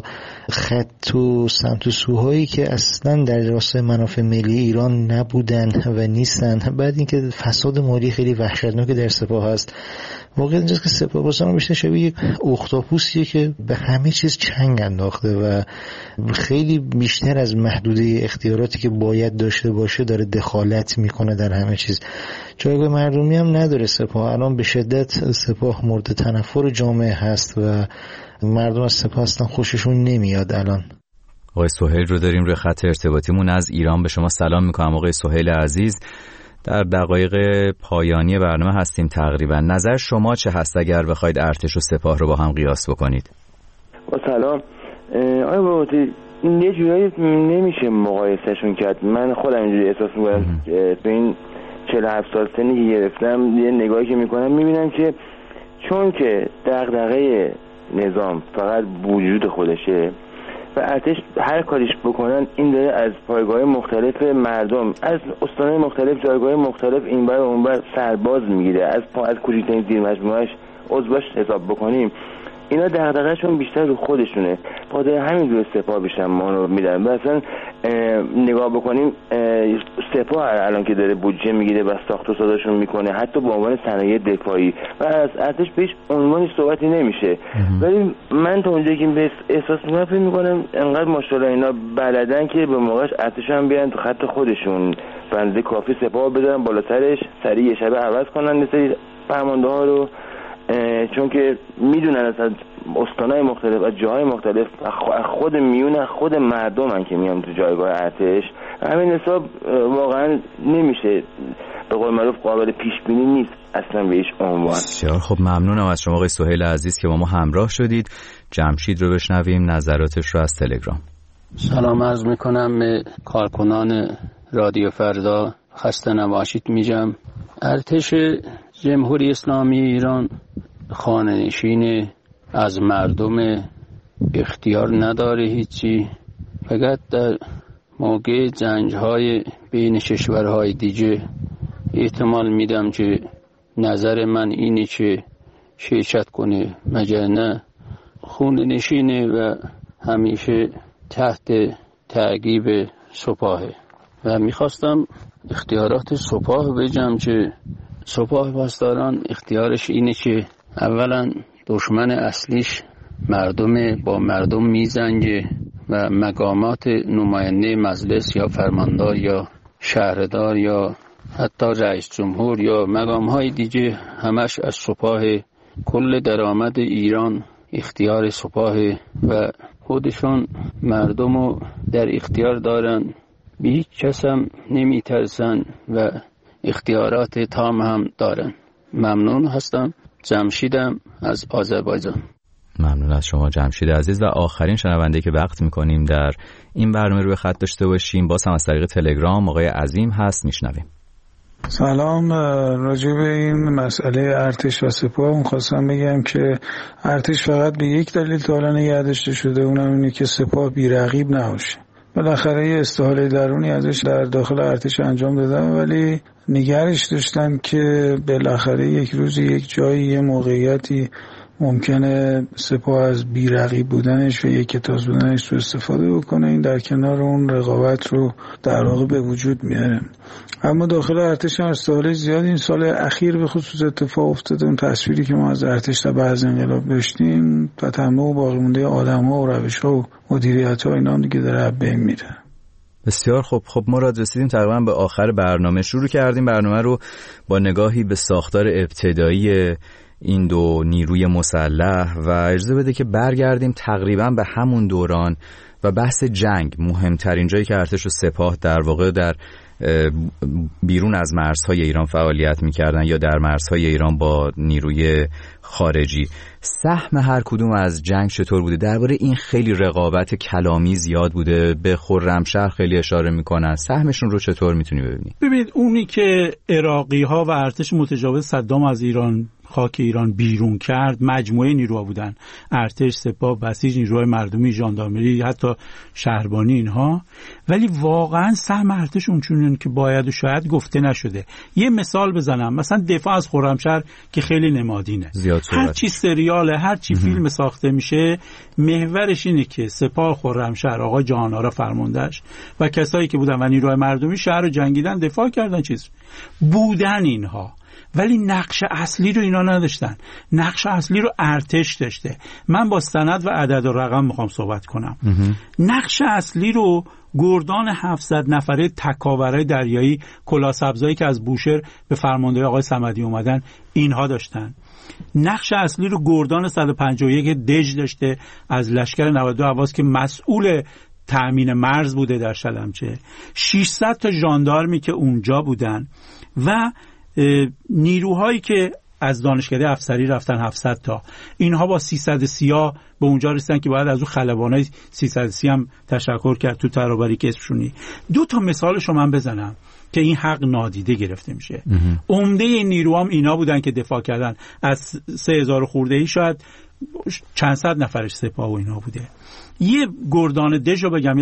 Speaker 16: خط و سمت و سوهایی که اصلا در راستای منافع ملی ایران نبودن و نیستن. بعد اینکه فساد مالی خیلی وحشتناک در سپاه هست. واقعا اینجاست که سپاه پاسداران بیشتر شبیه یک اختاپوسیه که به همه چیز چنگ انداخته و خیلی بیشتر از محدوده اختیاراتی که باید داشته باشه داره دخالت میکنه در همه چیز. جایگاه مردمی هم نداره سپاه. الان به شدت سپاه مورد تنفر جامعه هست و مردم از سپاه اصلا خوششون نمیاد. الان
Speaker 5: آقای سهیل رو داریم روی خط ارتباطیمون. از ایران به شما سلام میکنم آقای سهیل عزیز. در دقایق پایانی برنامه هستیم تقریبا. نظر شما چه هست اگر بخواید ارتش و سپاه رو با هم قیاس بکنید؟
Speaker 17: سلام. آقای باباتی، این یه جورایی نمیشه مقایسهشون کرد. من خودم اینجوری احساس میکنم. تو این 47 سال سنی که گرفتم یه نگاهی که میکنم میبینم که چون که دغدغه نظام فقط وجود خودشه و ارتش هر کاریش بکنن این داره از پایگاه مختلف مردم، از استانهای مختلف، جایگاه مختلف اینور و اونور سرباز میگیره. از کوچکترین زیرمجموعه‌اش عضوش حساب بکنیم اینا دغدغه‌شون بیشتر رو خودشونه. خاطر همین روی سپاه بیشتر ما میدن. مثلا نگاه بکنیم سپاه الان که داره بودجه میگیره و ساخت و سازشون میکنه، حتی به عنوان صنایع دفاعی، و از ارتش بهش عنوانی صحبتی نمیشه. ولی من تا اونجایی که به احساس میکنم فکر میکنم انقدر ماشاءالله اینا بلدن که به موقعش ارتش هم بیان تو خط خودشون، بنده کافی سپاه بذارن بالا سرش، سریع یه شبه عوض کنن مثل فرمانده ها رو، چون که میدونن از استانهای مختلف از جاهای مختلف خود میون خود مردمن که میان تو جایگاه ارتش. همین حساب واقعا نمیشه، به قول معروف قابل پیش بینی نیست اصلا بهش عنوان.
Speaker 5: بسیار خب، ممنونم از شما آقای سهیل عزیز که با ما همراه شدید. جمشید رو بشنویم نظراتش رو از تلگرام.
Speaker 18: سلام عرض میکنم به کارکنان رادیو فردا، خسته نباشید میگم. ارتش جمهوری اسلامی ایران خانه‌نشین از مردم، اختیار نداره هیچی، فقط در موقع جنگ‌های بین کشورهای دیگه احتمال میدم که نظر من اینه که شرکت کنه، مگر نه خانه‌نشینه و همیشه تحت تعقیب سپاهه. و میخواستم اختیارات سپاه بگم که سپاه پاسداران اختیارش اینه که اولا دشمن اصلیش مردم، با مردم میزنگه و مقامات نماینده مجلس یا فرماندار یا شهردار یا حتی رئیس جمهور یا مقامهای دیگه همش از سپاه. کل درآمد ایران اختیار سپاه و خودشون مردمو در اختیار دارن، به هیچ کس هم نمیترسن و اختیارات تام هم دارن. ممنون هستم. جمشیدم از آذربایجان.
Speaker 5: ممنون از شما جمشید عزیز. و آخرین شنونده که وقت میکنیم در این برنامه روی خط داشته باشیم باز هم از طریق تلگرام آقای عظیم هست، میشنویم.
Speaker 19: سلام. راجع به این مسئله ارتش و سپاه خواستم بگم که ارتش فقط به یک دلیل تا حالا نگه داشته شده، اونم اینه که سپاه بی‌رقیب نباشه. بالاخره یه استحاله درونی ازش در داخل ارتش انجام دادن، ولی نگرش داشتن که بالاخره یک روز یک جایی یه موقعیتی ممکنه سپاه از بی‌رقیب بودنش و یکتاز بودنش رو استفاده بکنه. این در کنار اون رقابت رو در واقع به وجود میاره. اما داخل ارتش هم سال زیاد این سال اخیر به خصوص اتفاق افتاده. اون تصویری که ما از ارتش تا بعد از انقلاب داشتیم، تتمه و باقی مونده آدم‌ها و روش‌ها و مدیریت‌ها اینا دیگه داره بین میره.
Speaker 6: بسیار خوب. مراد، رسیدیم تقریبا به آخر برنامه. شروع کردیم برنامه رو با نگاهی به ساختار ابتدایی این دو نیروی مسلح و اجازه بده که برگردیم تقریبا به همون دوران و بحث جنگ، مهمترین جایی که ارتش و سپاه در واقع در بیرون از مرزهای ایران فعالیت میکردن یا در مرزهای ایران با نیروی خارجی. سهم هر کدوم از جنگ چطور بوده؟ درباره این خیلی رقابت کلامی زیاد بوده، به خرمشهر خیلی اشاره میکنن. سهمشون رو چطور میتونی ببینی؟
Speaker 9: ببینید، اونی که عراقی ها و ارتش متجاوز صدام از ایران، خاک ایران بیرون کرد، مجموعه نیروها بودن: ارتش، سپاه، بسیج، نیروهای مردمی، ژاندارمری، حتی شهربانی اینها. ولی واقعا سهم ارتش اونچنین که باید و شاید گفته نشده. یه مثال بزنم، مثلا دفاع از خرمشهر که خیلی نمادینه، هر چی سریال، هر چی فیلم ساخته میشه، محورش اینه که سپاه خرمشهر، آقا جهان‌آرا فرماندهش و کسایی که بودن و نیروهای مردمی شهر رو جنگیدن، دفاع کردن، چیز بودن اینها. ولی نقش اصلی رو اینا نداشتن. نقش اصلی رو ارتش داشته. من با سند و عدد و رقم میخوام صحبت کنم. نقش اصلی رو گردان 700 نفره تکاورای دریایی کلاسبزایی که از بوشهر به فرماندهی آقای صمدی اومدن، اینها داشتن. نقش اصلی رو گردان 151 دژ داشته از لشکر 92 هواس که مسئول تأمین مرز بوده در شلمچه. 600 تا ژاندارمی که اونجا بودن و نیروهایی که از دانشکده افسری رفتن 700 تا. اینها با 330 به اونجا رسیدن که باید از اون خلبانای 330 هم تشکر کرد تو ترابری که اسمشونی. دو تا مثالشو من بزنم که این حق نادیده گرفته میشه. عمده این نیروام اینا بودن که دفاع کردن. از 3000 خورده‌ای شاید چند صد نفرش سپاه و اینا بوده. یه گردان دژو بگم، یه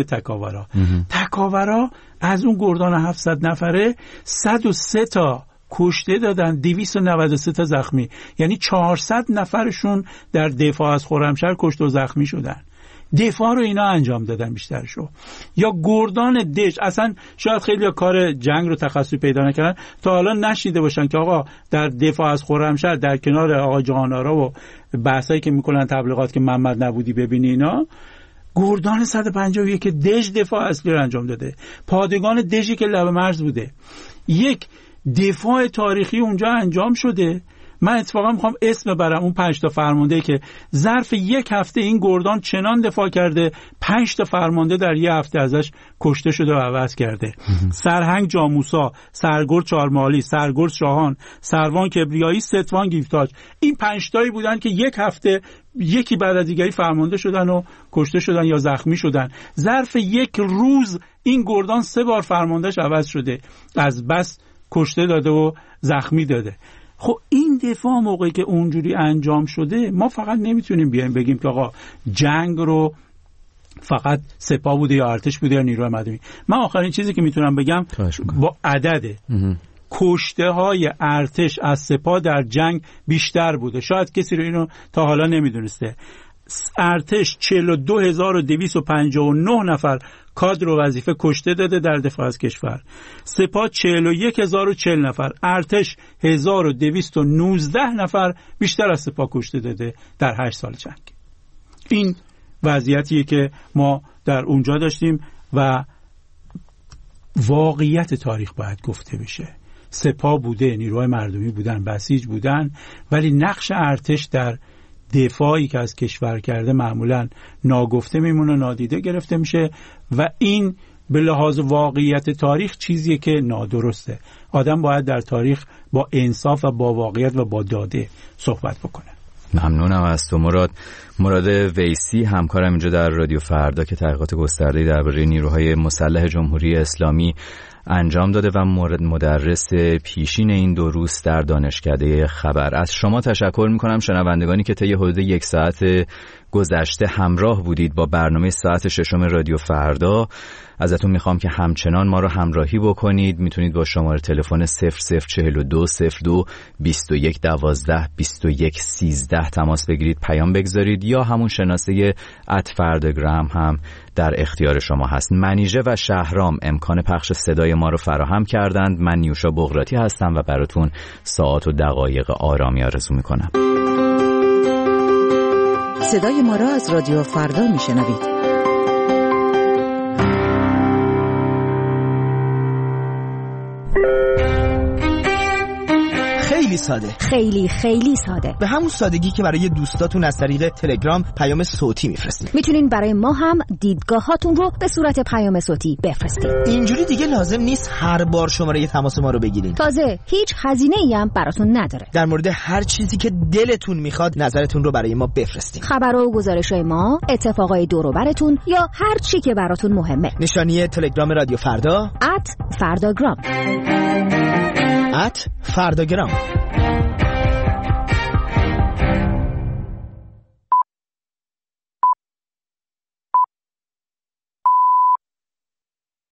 Speaker 9: تکاورا از اون گردان 700 نفره 103 تا کشته دادن، 293 تا زخمی. یعنی 400 نفرشون در دفاع از خرمشهر کشته و زخمی شدن. دفاع رو اینا انجام دادن بیشترشو. یا گردان دژ، اصلا شاید خیلی کار جنگ رو تخصصی پیدا نکردن، تا حالا نشیده باشن که آقا در دفاع از خرمشهر در کنار آقا جهان‌آرا و بحثایی که میکنن تبلیغات که محمد نبودی ببینی اینا، گردان 151 که دژ دفاع اصلی رو انجام داده. پادگان دژی که لب مرز بوده. یک دفاع تاریخی اونجا انجام شده. من اتفاقا میخوام اسم ببرم اون 5 تا فرمانده که ظرف یک هفته این گردان چنان دفاع کرده، 5 تا فرمانده در یک هفته ازش کشته شده و عوض کرده. سرهنگ جاموسا، سرگرد چارمالی، سرگرد شاهان، سروان کبریایی، ستوان گیفتاج، این 5 تایی بودن که یک هفته یکی بعد از دیگری فرمانده شدن و کشته شدن یا زخمی شدن. ظرف یک روز این گردان 3 بار فرماندهش عوض شده، از بس کشته داده و زخمی داده. خب این دفاع موقعی که اونجوری انجام شده، ما فقط نمیتونیم بیایم بگیم که آقا جنگ رو فقط سپاه بوده یا ارتش بوده یا نیروی مدنی. من آخرین چیزی که میتونم بگم با عدده کشته های ارتش از سپاه در جنگ بیشتر بوده. شاید کسی رو اینو تا حالا نمیدونسته. ارتش 42259 نفر کادر و وظیفه کشته داده در دفاع از کشور. سپاه 41040 نفر، ارتش 1219 نفر بیشتر از سپاه کشته داده در 8 سال جنگ. این وضعیتیه که ما در اونجا داشتیم و واقعیت تاریخ باید گفته بشه. سپاه بوده، نیروهای مردمی بودن، بسیج بودن، ولی نقش ارتش در دفاعی که از کشور کرده معمولا ناگفته میمونه، نادیده گرفته میشه و این به لحاظ واقعیت تاریخ چیزیه که نادرسته. آدم باید در تاریخ با انصاف و با واقعیت و با داده صحبت بکنه.
Speaker 6: ممنونم از تو مراد ویسی، همکارم اینجا در رادیو فردا که تحقیقات گسترده‌ای درباره نیروهای مسلح جمهوری اسلامی
Speaker 5: انجام داده و مدرس پیشین این دروس در دانشکده خبر. از شما تشکر میکنم شنوندگانی که طی حدود 1 ساعت گذشته همراه بودید با برنامه ساعت 6 رادیو فردا. ازتون میخوام که همچنان ما رو همراهی بکنید. میتونید با شماره تلفن 0042 02 21 12 21 13 تماس بگیرید، پیام بگذارید، یا همون شناسه @فرداگرام هم در اختیار شما هست. منیژه و شهرام امکان پخش صدای ما رو فراهم کردند. من نیوشا بغراتی هستم و براتون ساعت و دقایق آرامی آرزو میکنم.
Speaker 20: صدای ما را از رادیو فردا میشنوید.
Speaker 21: خیلی ساده،
Speaker 4: خیلی ساده،
Speaker 21: به همون سادگی که برای دوستاتون از طریق تلگرام پیام صوتی میفرستید.
Speaker 4: میتونین برای ما هم دیدگاهاتون رو به صورت پیام صوتی بفرستید.
Speaker 21: اینجوری دیگه لازم نیست هر بار شماره تماس ما رو بگیرین.
Speaker 4: تازه هیچ هزینه‌ای هم براتون نداره.
Speaker 21: در مورد هر چیزی که دلتون میخواد نظرتون رو برای ما بفرستین.
Speaker 4: خبرها و گزارش‌های ما، اتفاقای دور و براتون یا هر چی که براتون مهمه.
Speaker 21: نشانی تلگرام رادیو فردا
Speaker 4: @فرداگرام.
Speaker 21: @فرداگرام.